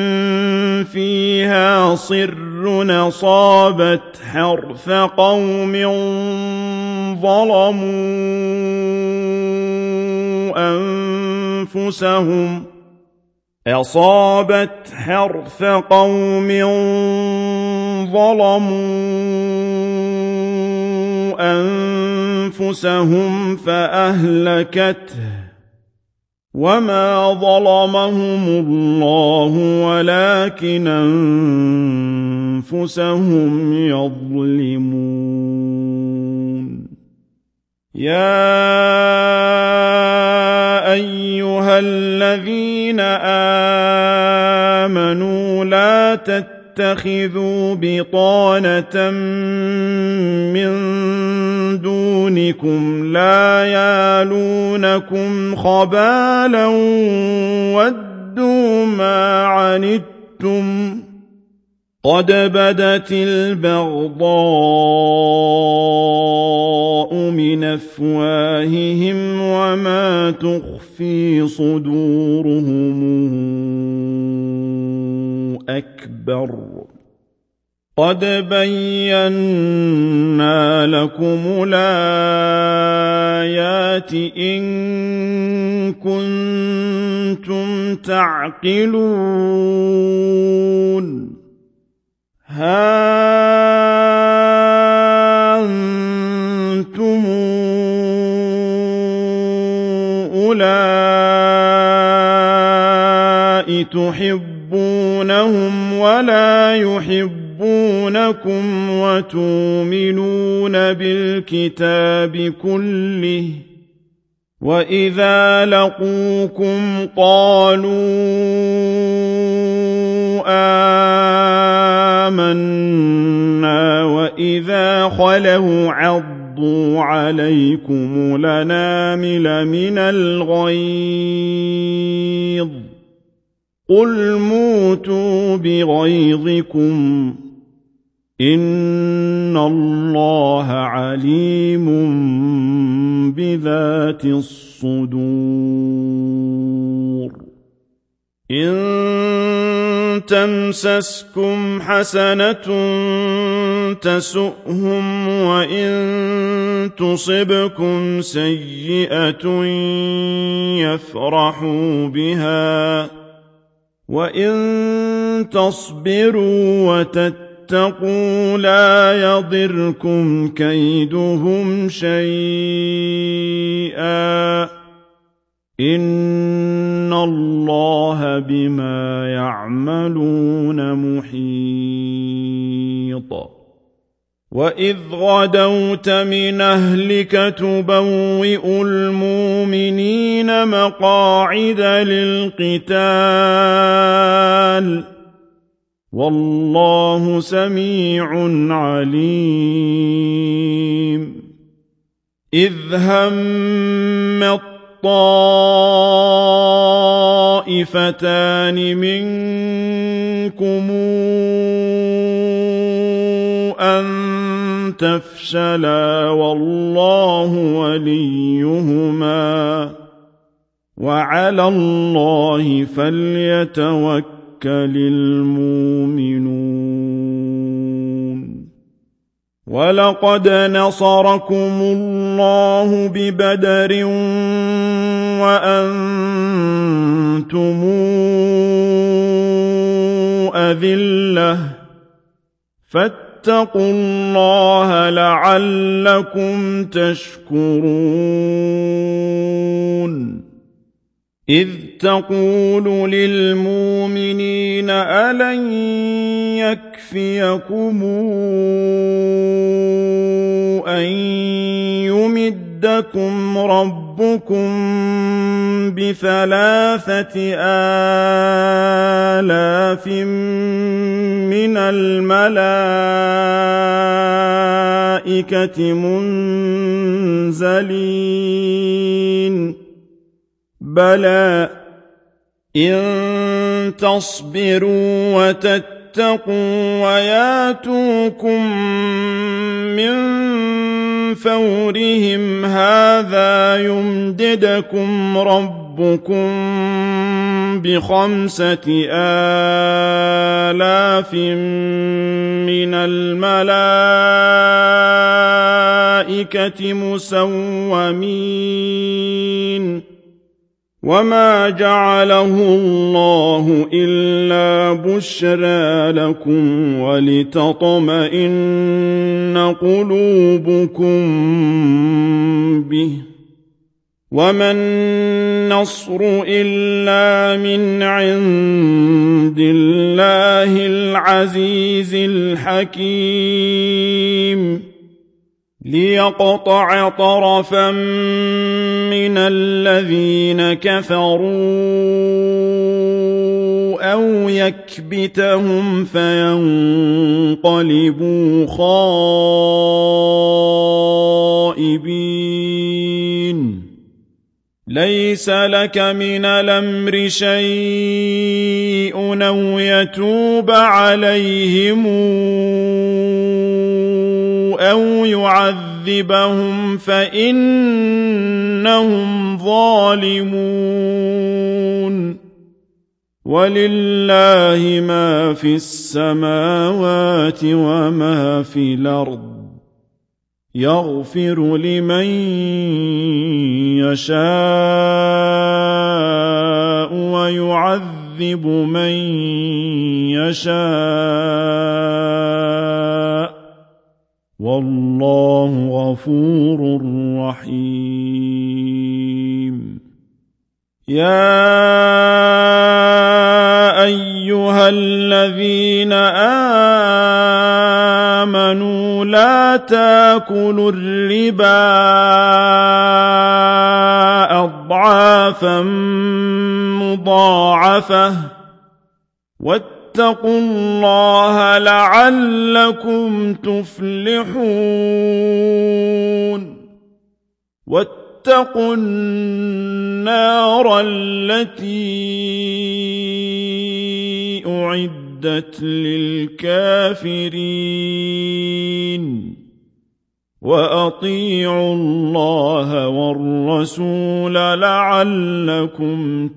A: فيها صر أصابت حرث قوم ظلموا أنفسهم فأهلكته وما ظلمهم الله ولكن أنفسهم يظلمون يا أيها الذين آمنوا لا تتخذوا بطانة من دونكم لا يالونكم خبالا ودوا ما عنتم قد بدت البغضاء من أفواههم وما تخفي صدورهم أكبر قد بينا لكم الآيات إن كنتم تعقلون ها أنتم أولئك تحبونهم ولا يحبونكم وتؤمنون بالكتاب كله وإذا لقوكم قالوا آمنا وإذا خلوا عضوا عليكم الأنامل من الغيظ قل موتوا بغيظكم إن الله عليم بذات الصدور إن تمسسكم حسنة تسؤهم وإن تصبكم سيئة يفرحوا بها وإن تصبروا وتتقوا لا يضركم كيدهم شيئا إن الله بما يعملون محيط وإذ غدوت من أهلك تبوئ المؤمنين مقاعد للقتال والله سميع عليم إذ هم الطائفتان منكم أن تفشلا والله وليهما وعلى الله فليتوكل المؤمنون ولقد نصركم الله ببدر وأنتم أذلة فاتقوا الله لعلكم تشكرون إذ تقول للمؤمنين ألن يكفيكم أن يمدكم ربكم ب3,000 من الملائكة منزلين بلى إن تصبروا وتتقوا وياتوكم من فورهم هذا يمددكم ربكم ب5,000 من الملائكة مسومين وما جعله الله إلا بشرى لكم ولتطمئن قلوبكم به وما النصر إلا من عند الله العزيز الحكيم ليقطع طرفا من الذين كفروا أو يكبتهم فينقلبوا خائبين ليس لك من الأمر شيء أو يتوب عليهم أو يعذبهم فإنهم ظالمون ولله ما في السماوات وما في الأرض يغفر لمن يشاء ويعذب من يشاء والله غفور رحيم يا أيها الذين آمنوا لا تاكلوا الربا أضعافا مضاعفة واتقوا الله لعلكم تفلحون واتقوا النار التي أعدت للكافرين وأطيعوا الله والرسول لعلكم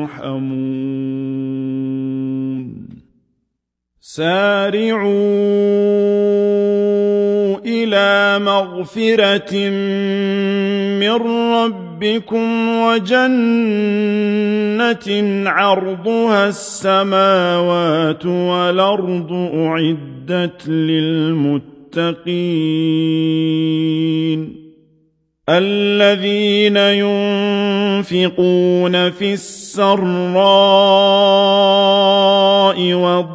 A: ترحمون سارعوا إلى مغفرة من ربكم وجنة عرضها السماوات والأرض أعدت للمتقين الذين ينفقون في السراء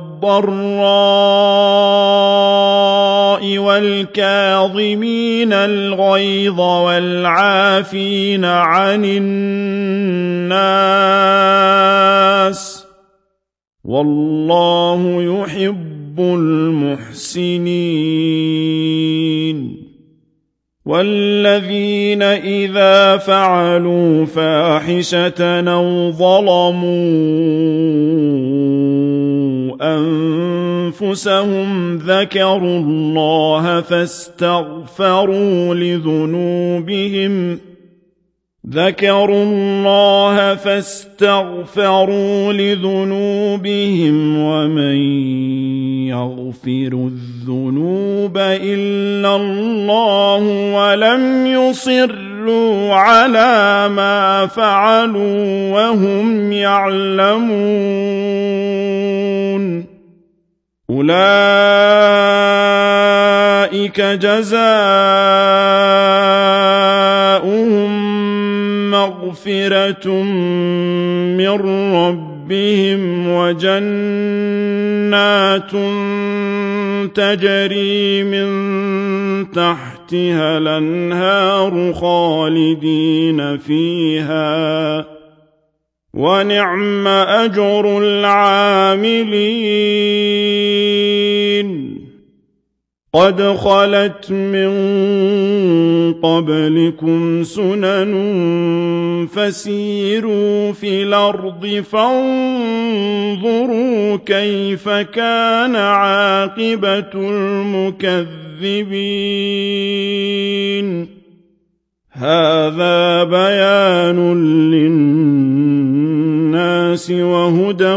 A: والضراء والكاظمين الغيظ والعافين عن الناس والله يحب المحسنين والذين إذا فعلوا فاحشة أو ظلموا أنفسهم ذكروا الله فاستغفروا لذنوبهم ومن يغفر الذنوب إلا الله ولم يصروا على ما فعلوا وهم يعلمون أولئك جزاؤهم مغفرة من ربهم وجنات تجري من تحتها الأنهار خالدين فيها ونعم أجر العاملين قد خلت من قبلكم سنن فسيروا في الأرض فانظروا كيف كان عاقبة المكذبين هذا بيان للناس وهدى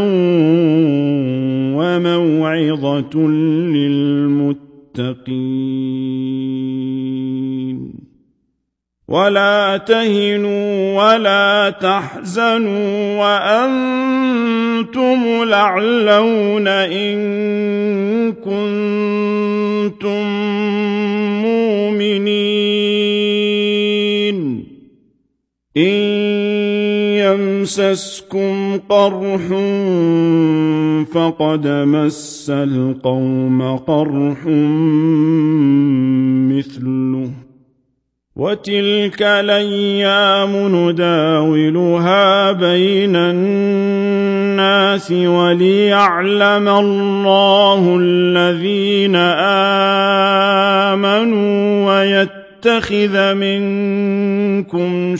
A: وموعظة للمتقين ولا تهنوا ولا تحزنوا وأنتم الأعلون إن كنتم مؤمنين إن يمسسكم قرح فقد مس القوم قرح مثله وتلك الأيام نداولها بين الناس وليعلم الله الذين آمنوا ويتخذ منكم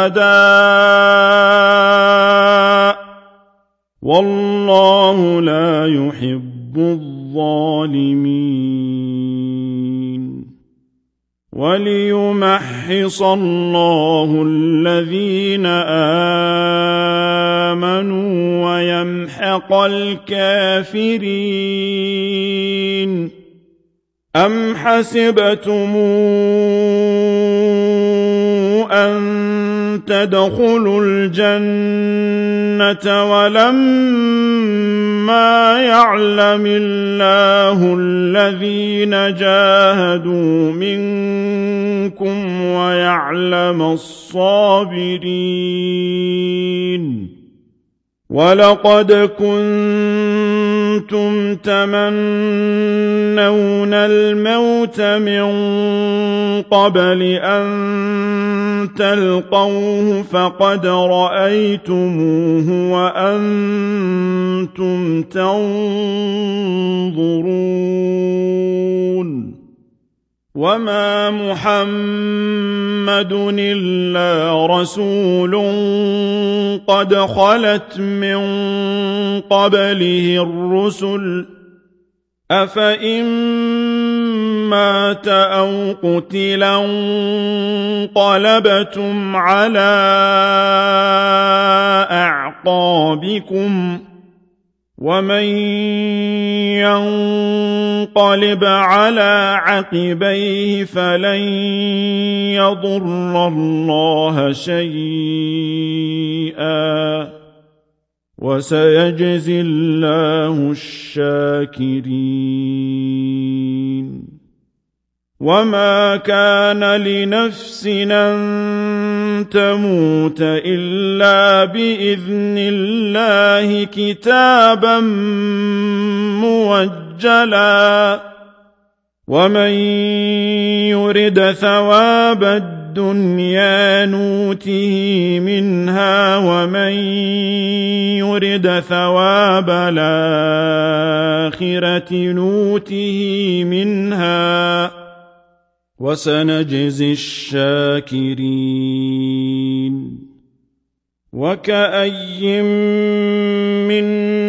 A: شهداء والله لا يحب الظالمين وليمحص الله الذين آمنوا ويمحق الكافرين أم حسبتم أن تدخلوا الجنة ولما يعلم الله الذين جاهدوا منكم ويعلم الصابرين ولقد كنتم تمنون الموت من قبل أن تلقوه فقد رأيتموه وأنتم تنظرون وما محمد إلا رسول قد خلت من قبله الرسل أفإن مات أو قتلا انقلبتم على أعقابكم ومن ينقلب على عقبيه فلن يضر الله شيئا وسيجزي الله الشاكرين وما كان لنفس أن تموت إلا بإذن الله كتابا موجلا ومن يرد ثواب الدنيا الدنيا نوته منها ومن يرد ثواب الآخرة نوته منها وسنجزي الشاكرين وكأي من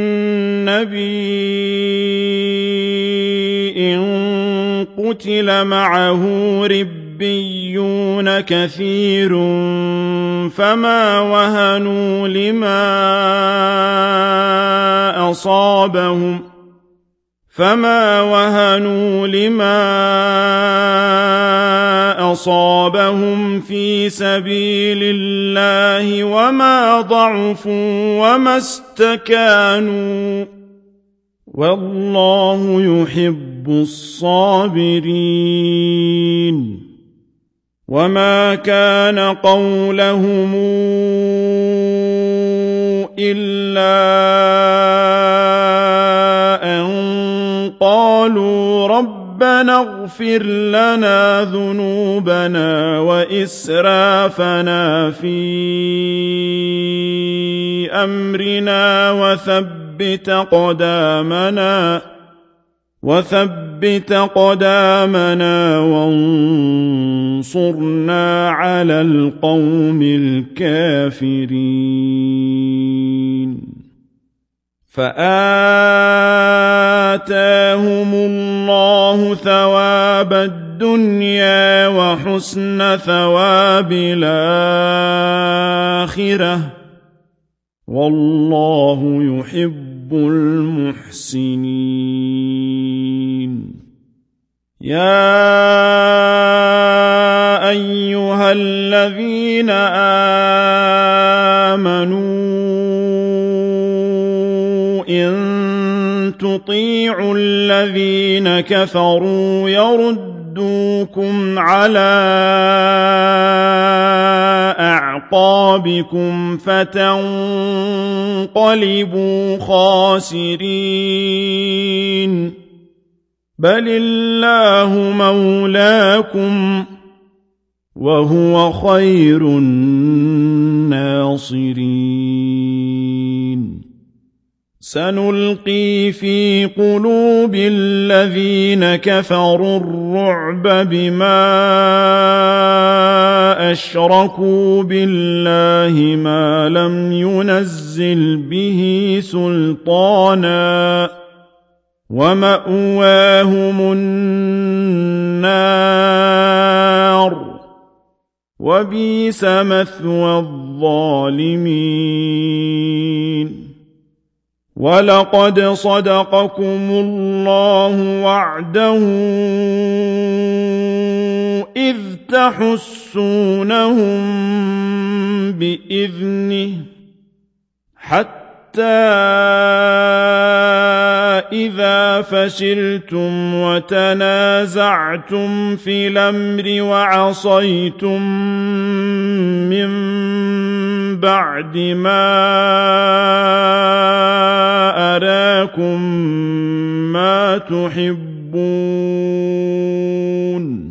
A: نبي قتل معه ربيون كثير فما وهنوا لما أصابهم في سبيل الله وما ضعفوا وما استكانوا والله يحب الصابرين وما كان قولهم إلا أن قالوا ربنا اغفر لنا ذنوبنا وإسرافنا في أمرنا وثبت قدامنا وانصرنا على القوم الكافرين فآتاهم الله ثواب الدنيا وحسن ثواب الآخرة والله يحب المحسنين يا أيها الذين آمنوا إن تطيعوا الذين كفروا يردوكم على أعقابكم فتنقلبوا خاسرين بل الله مولاكم وهو خير الناصرين سنلقي في قلوب الذين كفروا الرعب بما أشركوا بالله ما لم ينزل به سلطانا ومأواهم النار وبئس مثوى الظالمين ولقد صدقكم الله وعده إذ تحسونهم بإذنه حتى إذا فشلتم وتنازعتم في الأمر وعصيتم من بعد ما أراكم ما تحبون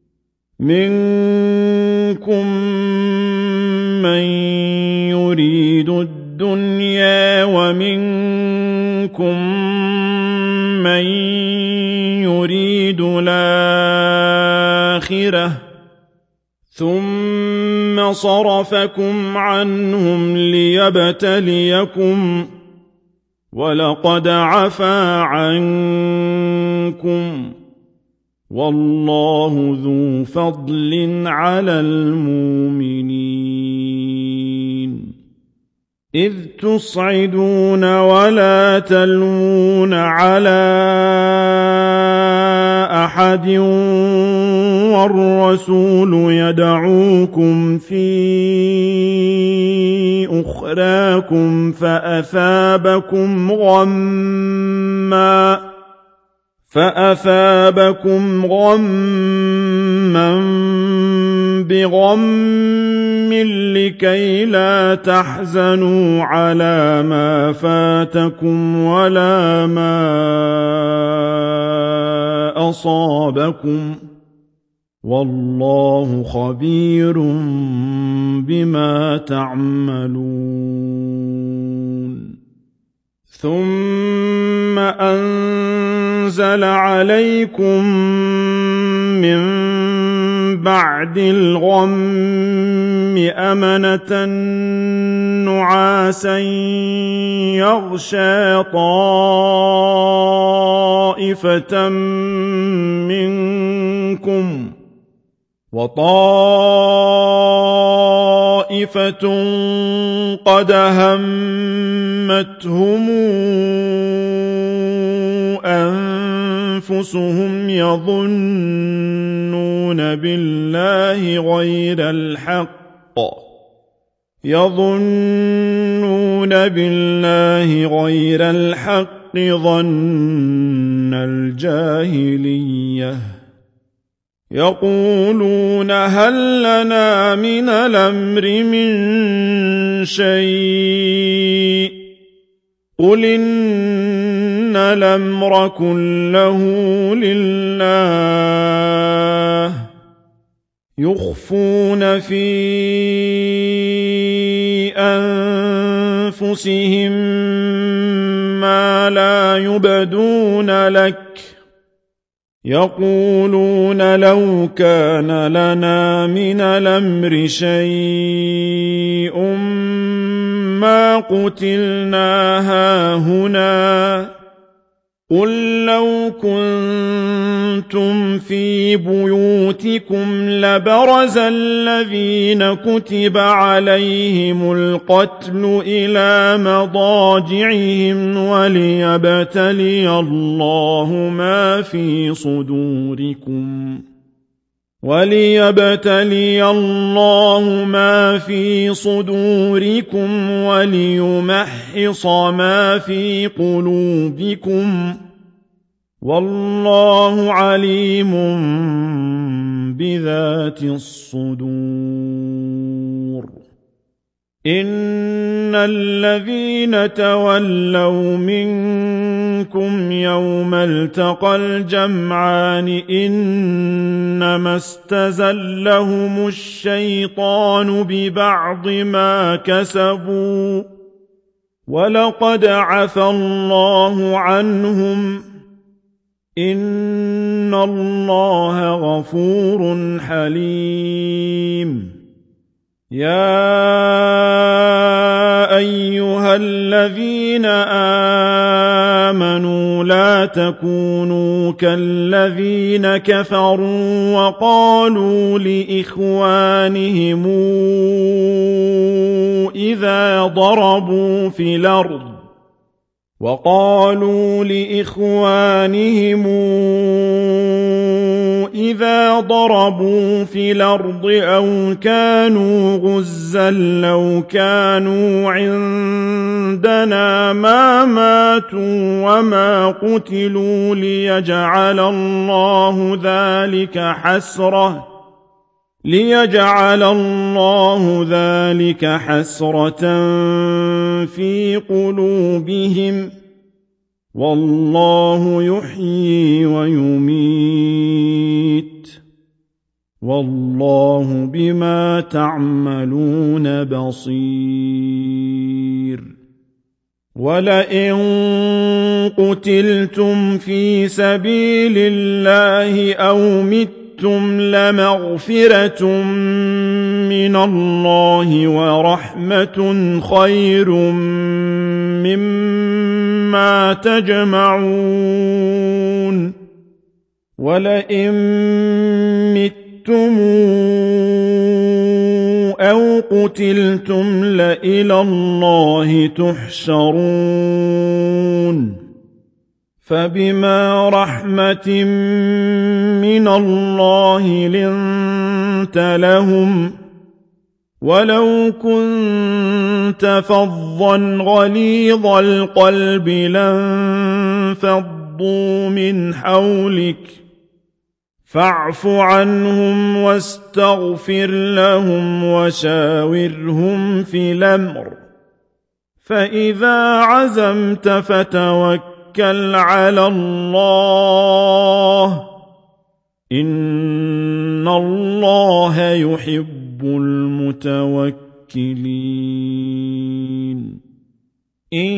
A: منكم من يريد الدنيا ومنكم من يريد الآخرة ثم صرفكم عنهم ليبتليكم ولقد عفا عنكم والله ذو فضل على المؤمنين إذ تصعدون ولا تلوون على أحد والرسول يدعوكم في أخراكم فأثابكم غما بغم لكي لا تحزنوا على ما فاتكم ولا ما أصابكم والله خبير بما تعملون ثم أنزل عليكم من بعد الغم أمنة نعاسا يغشى طائفة منكم وطائفة قد همتهم أنفسهم يظنون بالله غير الحق ظن الجاهلية يقولون هل لنا من الأمر من شيء قل إن الأمر كله لله يخفون في أنفسهم ما لا يبدون لك يقولون لو كان لنا من الأمر شيء ما قتلنا هاهنا قل لو كنتم في بيوتكم لبرز الذين كتب عليهم القتل إلى مضاجعهم وليبتلي الله ما في صدوركم وليمحص ما في قلوبكم والله عليم بذات الصدور إن الذين تولوا منكم يوم التقى الجمعان إنما استزلهم الشيطان ببعض ما كسبوا ولقد عفى الله عنهم إن الله غفور حليم يا أيها الذين آمنوا لا تكونوا كالذين كفروا وقالوا لإخوانهم إذا ضربوا في الأرض أو كانوا غزا لو كانوا عندنا ما ماتوا وما قتلوا ليجعل الله ذلك حسرة في قلوبهم والله يحيي ويميت والله بما تعملون بصير ولئن قتلتم في سبيل الله أو متم لمغفرة من الله ورحمة خير مما تجمعون ولئن متم أو قتلتم لإلى الله تحشرون فبما رحمة من الله لنت لهم ولو كنت فظا غليظ القلب لانفضوا من حولك فاعف عنهم واستغفر لهم وشاورهم في الأمر فإذا عزمت فتوكل على الله إن إن الله يحب المتوكلين إن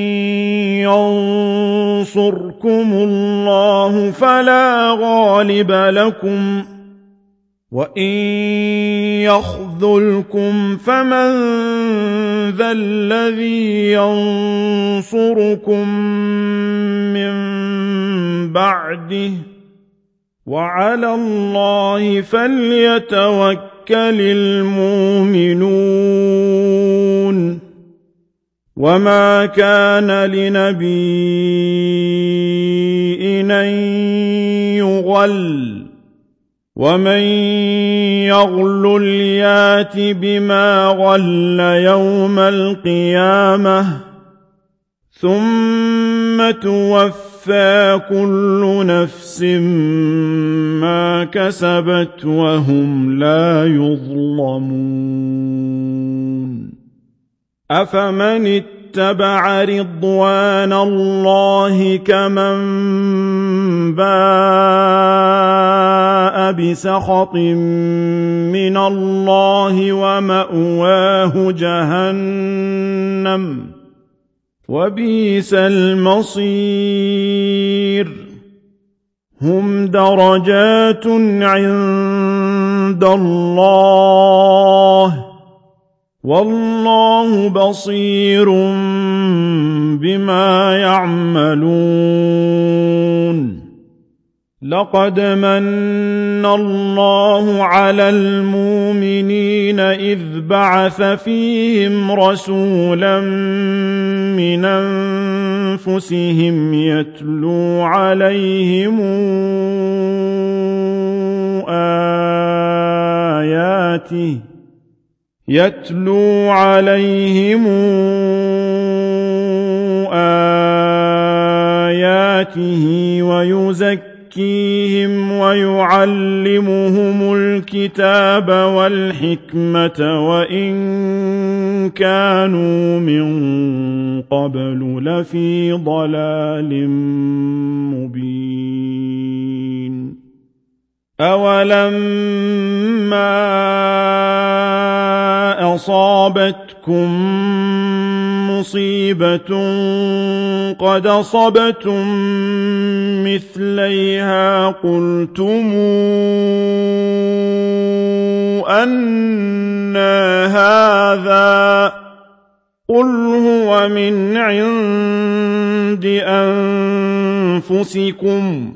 A: ينصركم الله فلا غالب لكم وإن يخذلكم فمن ذا الذي ينصركم من بعده وعلى الله فليتوكل المؤمنون وما كان لنبي أن يغل ومن يغلل يات بما غل يوم القيامة ثم توفى كل نفس ما كسبت وهم لا يظلمون أفمن اتبع رضوان الله كمن باء بسخط من الله ومأواه جهنم وبئس المصير هم درجات عند الله والله بصير بما يعملون لقد من الله على المؤمنين إذ بعث فيهم رسولا من أنفسهم يتلو عليهم آياته ويزكيهم ويعلمهم الكتاب والحكمة وإن كانوا من قبل لفي ضلال مبين أولما أصابتكم مصيبة قد أصبتم مثليها قلتم أنى هذا قل هو من عند أنفسكم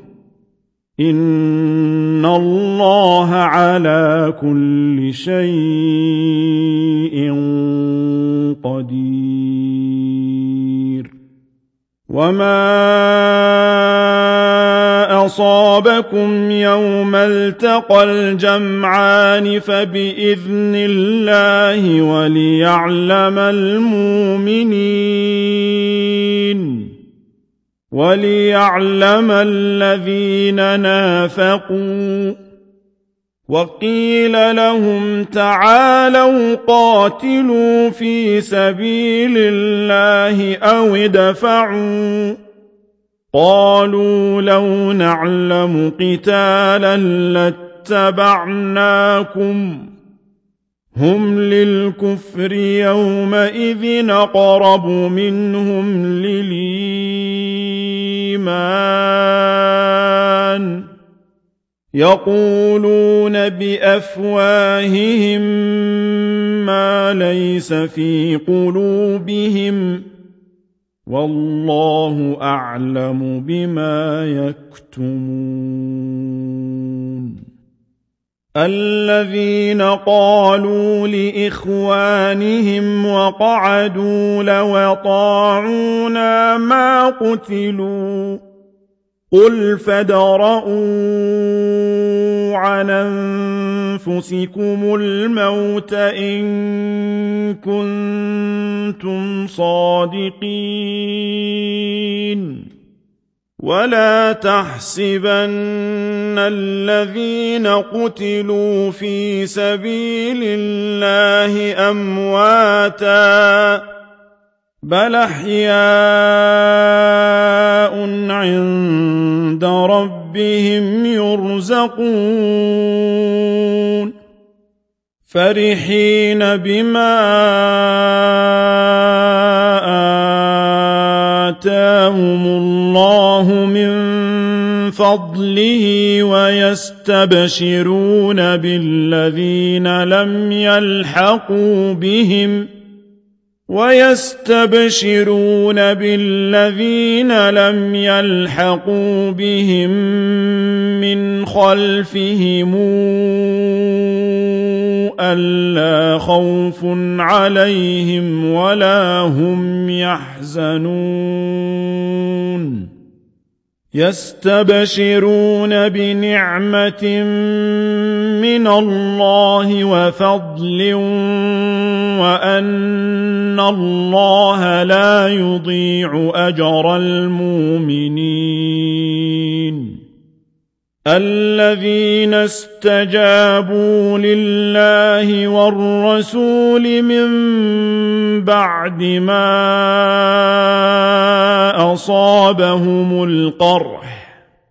A: إن الله على كل شيء قدير وما أصابكم يوم التقى الجمعان فبإذن الله وليعلم الذين نافقوا وقيل لهم تعالوا قاتلوا في سبيل الله أو ادفعوا قالوا لو نعلم قتالا لاتبعناكم هم للكفر يومئذ أقرب منهم للإيمان يقولون بأفواههم ما ليس في قلوبهم والله أعلم بما يكتمون الذين قالوا لإخوانهم وقعدوا لو أطاعونا ما قتلوا قل فادرءوا عن أنفسكم الموت إن كنتم صادقين ولا تحسبن الذين قتلوا في سبيل الله أمواتا بل أحياء عند ربهم ربهم يرزقون فرحين بما آتاهم الله من فضله ويستبشرون بالذين لم يلحقوا بهم من خلفهم ألا خوف عليهم ولا هم يحزنون يستبشرون بنعمة من الله وفضل وأن الله لا يضيع أجر المؤمنين الذين استجابوا لله والرسول من بعد ما أصابهم القرح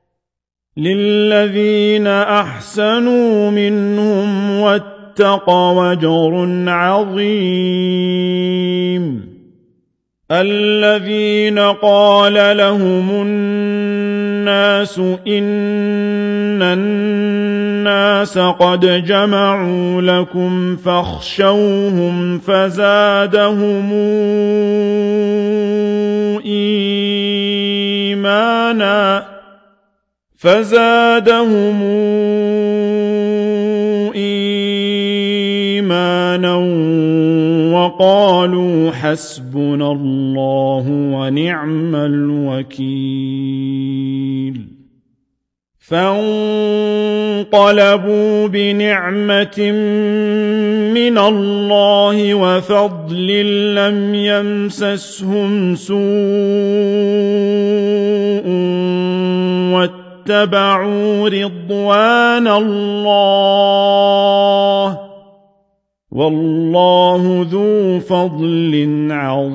A: للذين أحسنوا منهم واتقوا أجر عظيم الذين قال لهم الناس إن الناس قد جمعوا لكم فاخشوهم فزادهم إيمانا وقالوا حسبنا الله ونعم الوكيل فانقلبوا بنعمة من الله وفضل لم يمسسهم سوء واتبعوا رضوان الله والله ذو فضل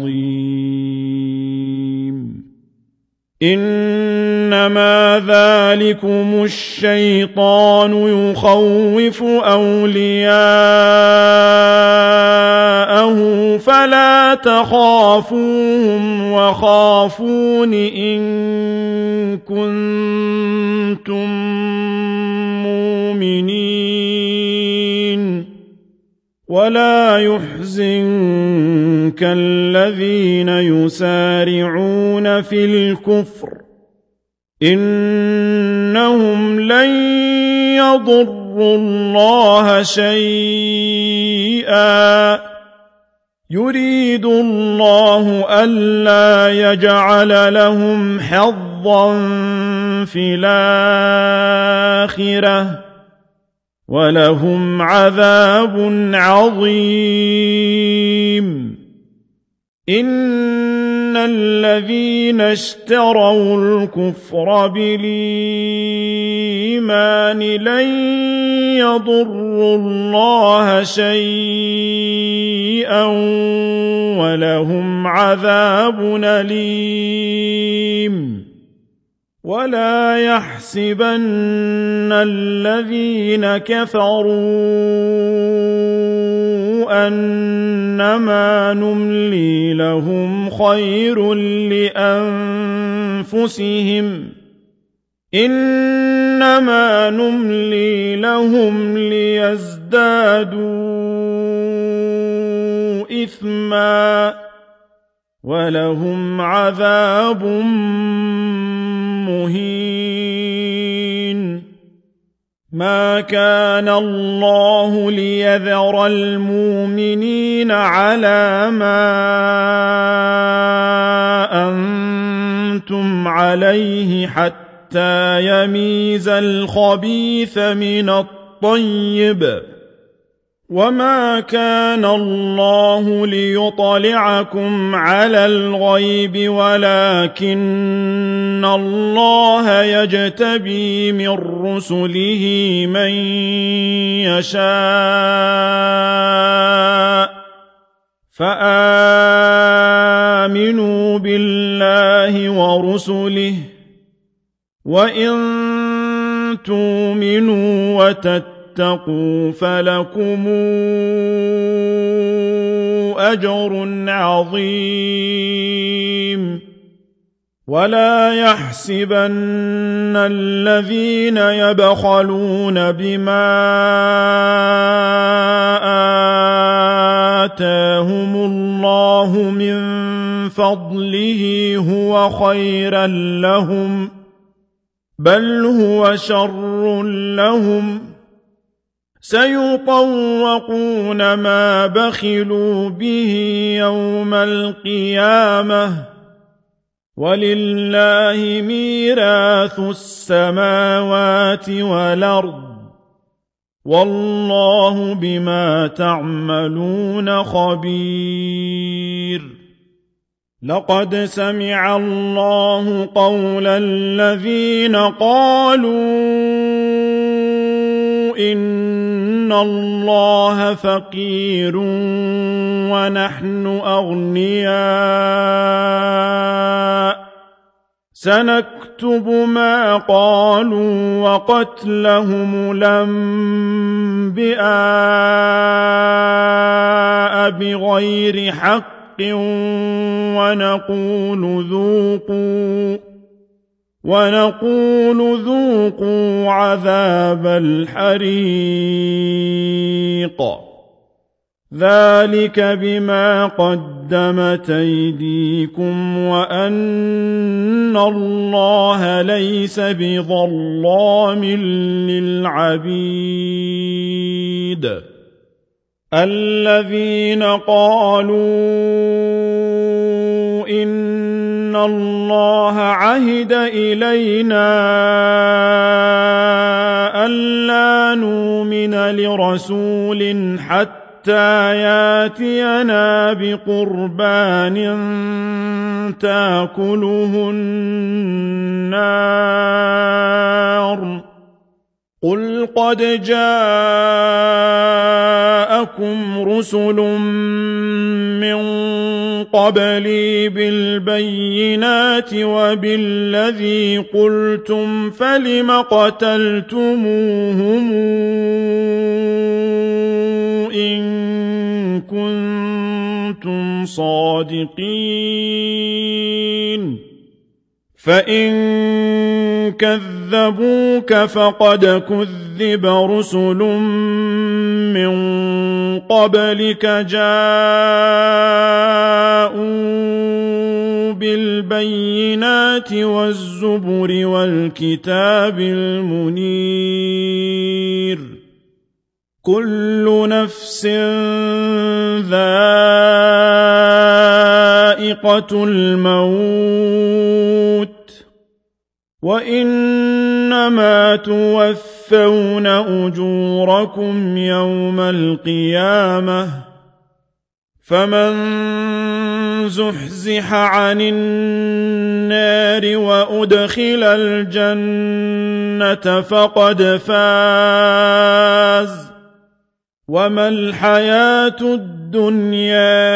A: عظيم إنما ذلكم الشيطان يخوف أولياءه فلا تخافوهم وخافون إن كنتم مؤمنين ولا يحزنك الذين يسارعون في الكفر إنهم لن يضروا الله شيئا يريد الله ألا يجعل لهم حظا في الآخرة ولهم عذاب عظيم إن الذين اشتروا الكفر بالإيمان لن يضروا الله شيئا ولهم عذاب أليم ولا يحسبن الذين كفروا أنما نملي لهم خير لأنفسهم إنما نملي لهم ليزدادوا إثما ولهم عذاب مهين ما كان الله ليذر المؤمنين على ما أنتم عليه حتى يميز الخبيث من الطيب وما كان الله ليطلعكم على الغيب ولكن الله يجتبي من رسله من يشاء فآمنوا بالله ورسله وإن تؤمنوا وتتقوا فلكم أجر عظيم ولا يحسبن الذين يبخلون بما آتاهم الله من فضله هو خيرا لهم بل هو شر لهم سيطوقون ما بخلوا به يوم القيامة ولله ميراث السماوات والأرض والله بما تعملون خبير لقد سمع الله قول الذين قالوا إن الله فقير ونحن أغنياء سنكتب ما قالوا وقتلهم الأنبياء بغير حق ونقول ذوقوا عذاب الحريق ذلك بما قدمت أيديكم وأن الله ليس بظلام للعبيد الذين قالوا إن الله عهد إلينا ألا نؤمن لرسول حتى ياتينا بقربان تاكله النار قل قد جاءكم رسل من قبلي بالبينات وبالذي قلتم فلم قتلتموهم إن كنتم صادقين فإن كذبوك فقد كذب رسل من قبلك جاءوا بالبينات والزبر والكتاب المنير كل نفس ذائقة الموت وإنما توفون أجوركم يوم القيامة فمن زحزح عن النار وأدخل الجنة فقد فاز وما الحياة الدنيا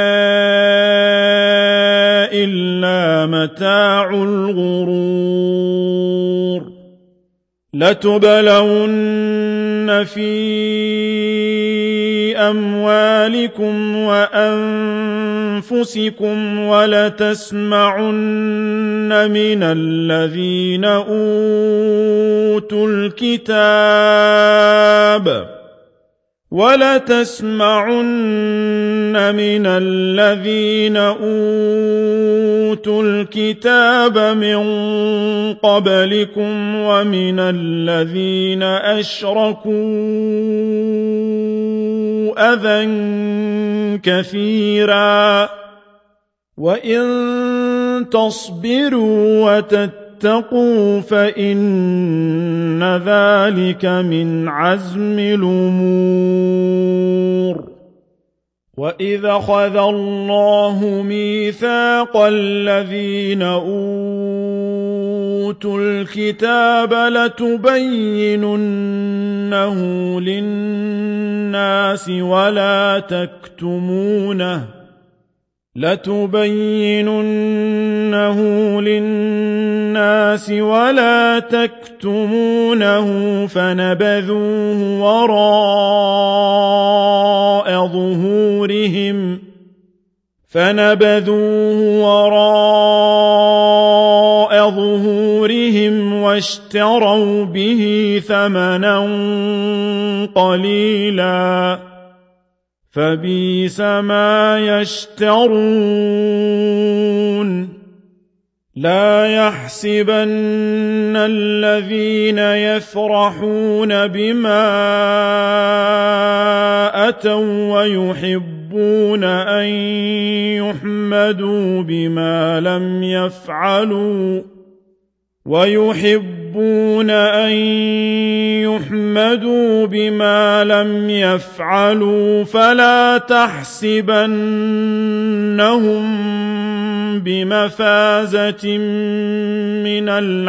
A: إلا متاع الغرور لتبلون في أموالكم وأنفسكم ولتسمعن من الذين أوتوا الكتاب من قبلكم ومن الذين أشركوا أذى كثيرا وإن تصبروا وتتقوا فإن ذلك من عزم الأمور وإذ أخذ الله ميثاق الذين أوتوا الكتاب لتبيننه للناس ولا تكتمونه لتبيننه للناس ولا تكتمونه فنبذوه وراء ظهورهم واشتروا به ثمنا قليلا فبئس ما يشترون لا يحسبن الذين يفرحون بما أتوا ويحبون أن يحمدوا بما لم يفعلوا فلا تحسبنهم بمفازة من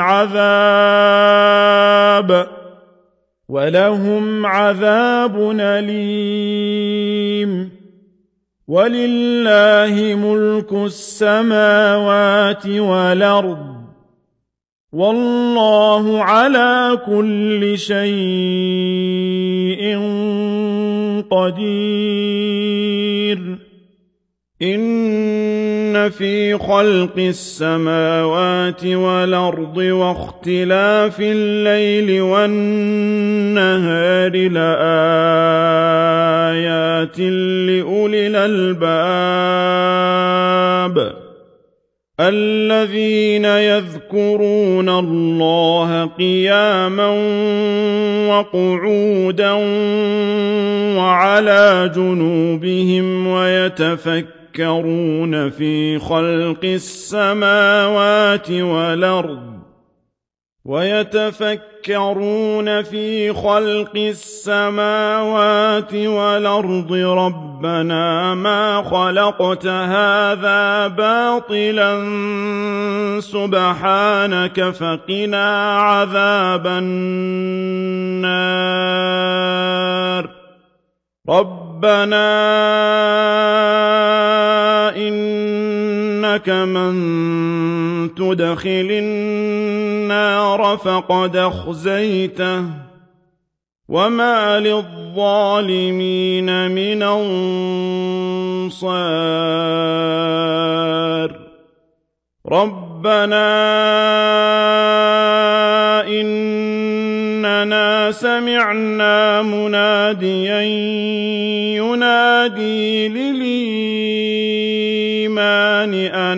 A: العذاب ولهم عذاب أليم ولله ملك السماوات والأرض والله على كل شيء قدير إن في خلق السماوات والأرض واختلاف الليل والنهار لآيات لأولي الألباب الذين يذكرون الله قياما وقعودا وعلى جنوبهم ويتفكرون في خلق السماوات والأرض ربنا ما خلقت هذا باطلا سبحانك فقنا عذاب النار ربنا إنك من تدخل النار فقد أخزيته وما للظالمين من أنصار ربنا إننا سمعنا مناديا ينادي للإيمان أن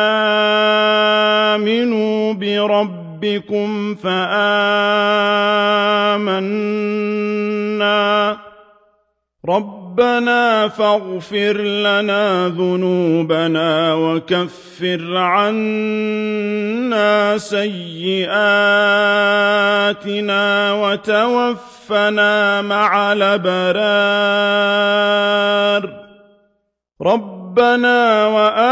A: آمنوا بربكم فآمنا ربنا فاغفر لنا ذنوبنا وكفر عنا سيئاتنا وتوفنا مع الأبرار ربنا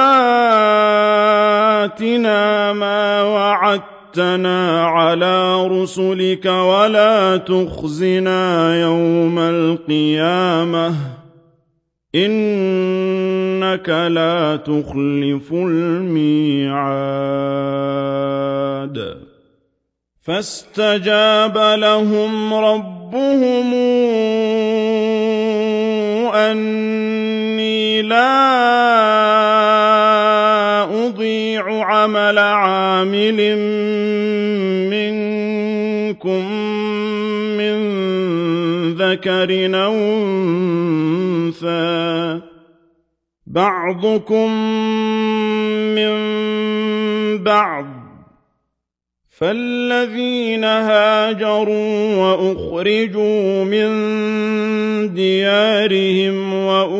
A: وآتنا ما وعدتنا على رسلك ولا تخزنا يوم القيامة إنك لا تخلف الميعاد فاستجاب لهم ربهم أني لا أضيع عمل عامل منكم من ذكر أو أنثى بعضكم من بعض فالذين هاجروا وأخرجوا من ديارهم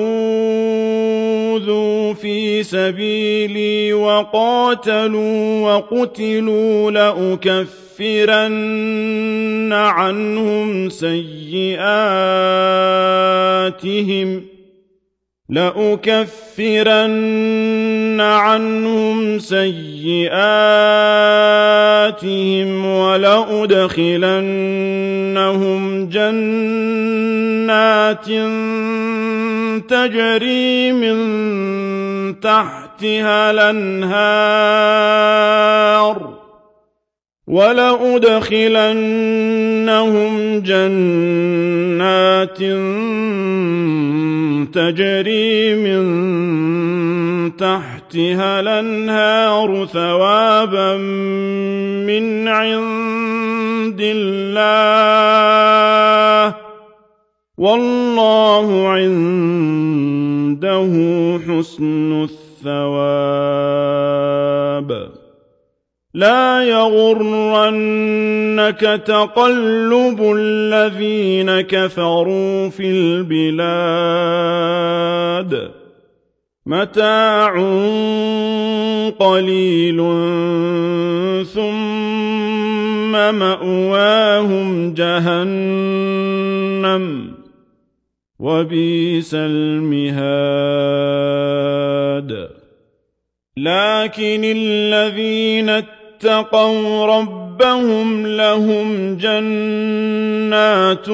A: وأوذوا في سبيلي وقاتلوا وقتلوا لأكفرن عنهم سيئاتهم ولأدخلنهم جنات تجري من تحتها الأنهار ولأدخلنهم جنات تجري من تحتها الأنهار ثوابا من عند الله والله عنده حسن الثواب لا يغرنك تقلب الذين كفروا في البلاد متاع قليل ثم مأواهم جهنم وبئس المهاد لكن الذين اتقوا ربهم لهم جنات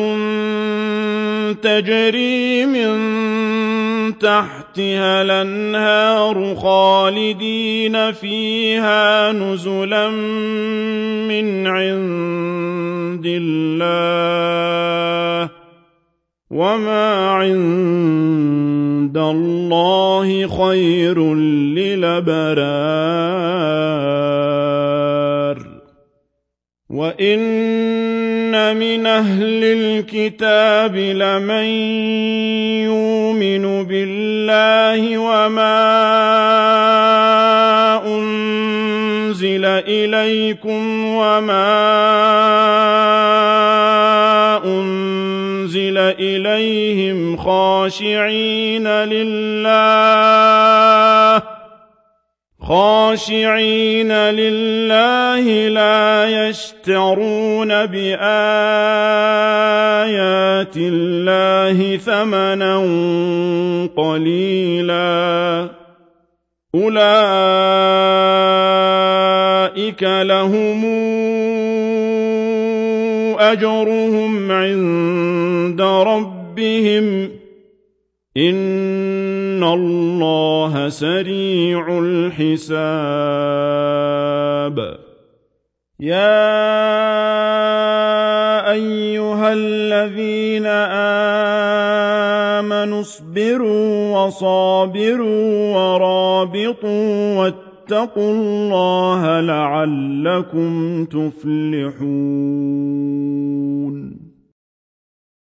A: تجري من تحتها الأنهار خالدين فيها نزلا من عند الله وما عند الله خير للأبرار وإن من أهل الكتاب لمن يؤمن بالله وما أنزل إليكم وما أنزل إليهم خاشعين لله لا يشترون بآيات الله ثمنا قليلا أولئك لهم أجرهم عند ربهم إن الله سريع الحساب يا أيها الذين آمنوا اصبروا وصابروا ورابطوا واتقوا الله لعلكم تفلحون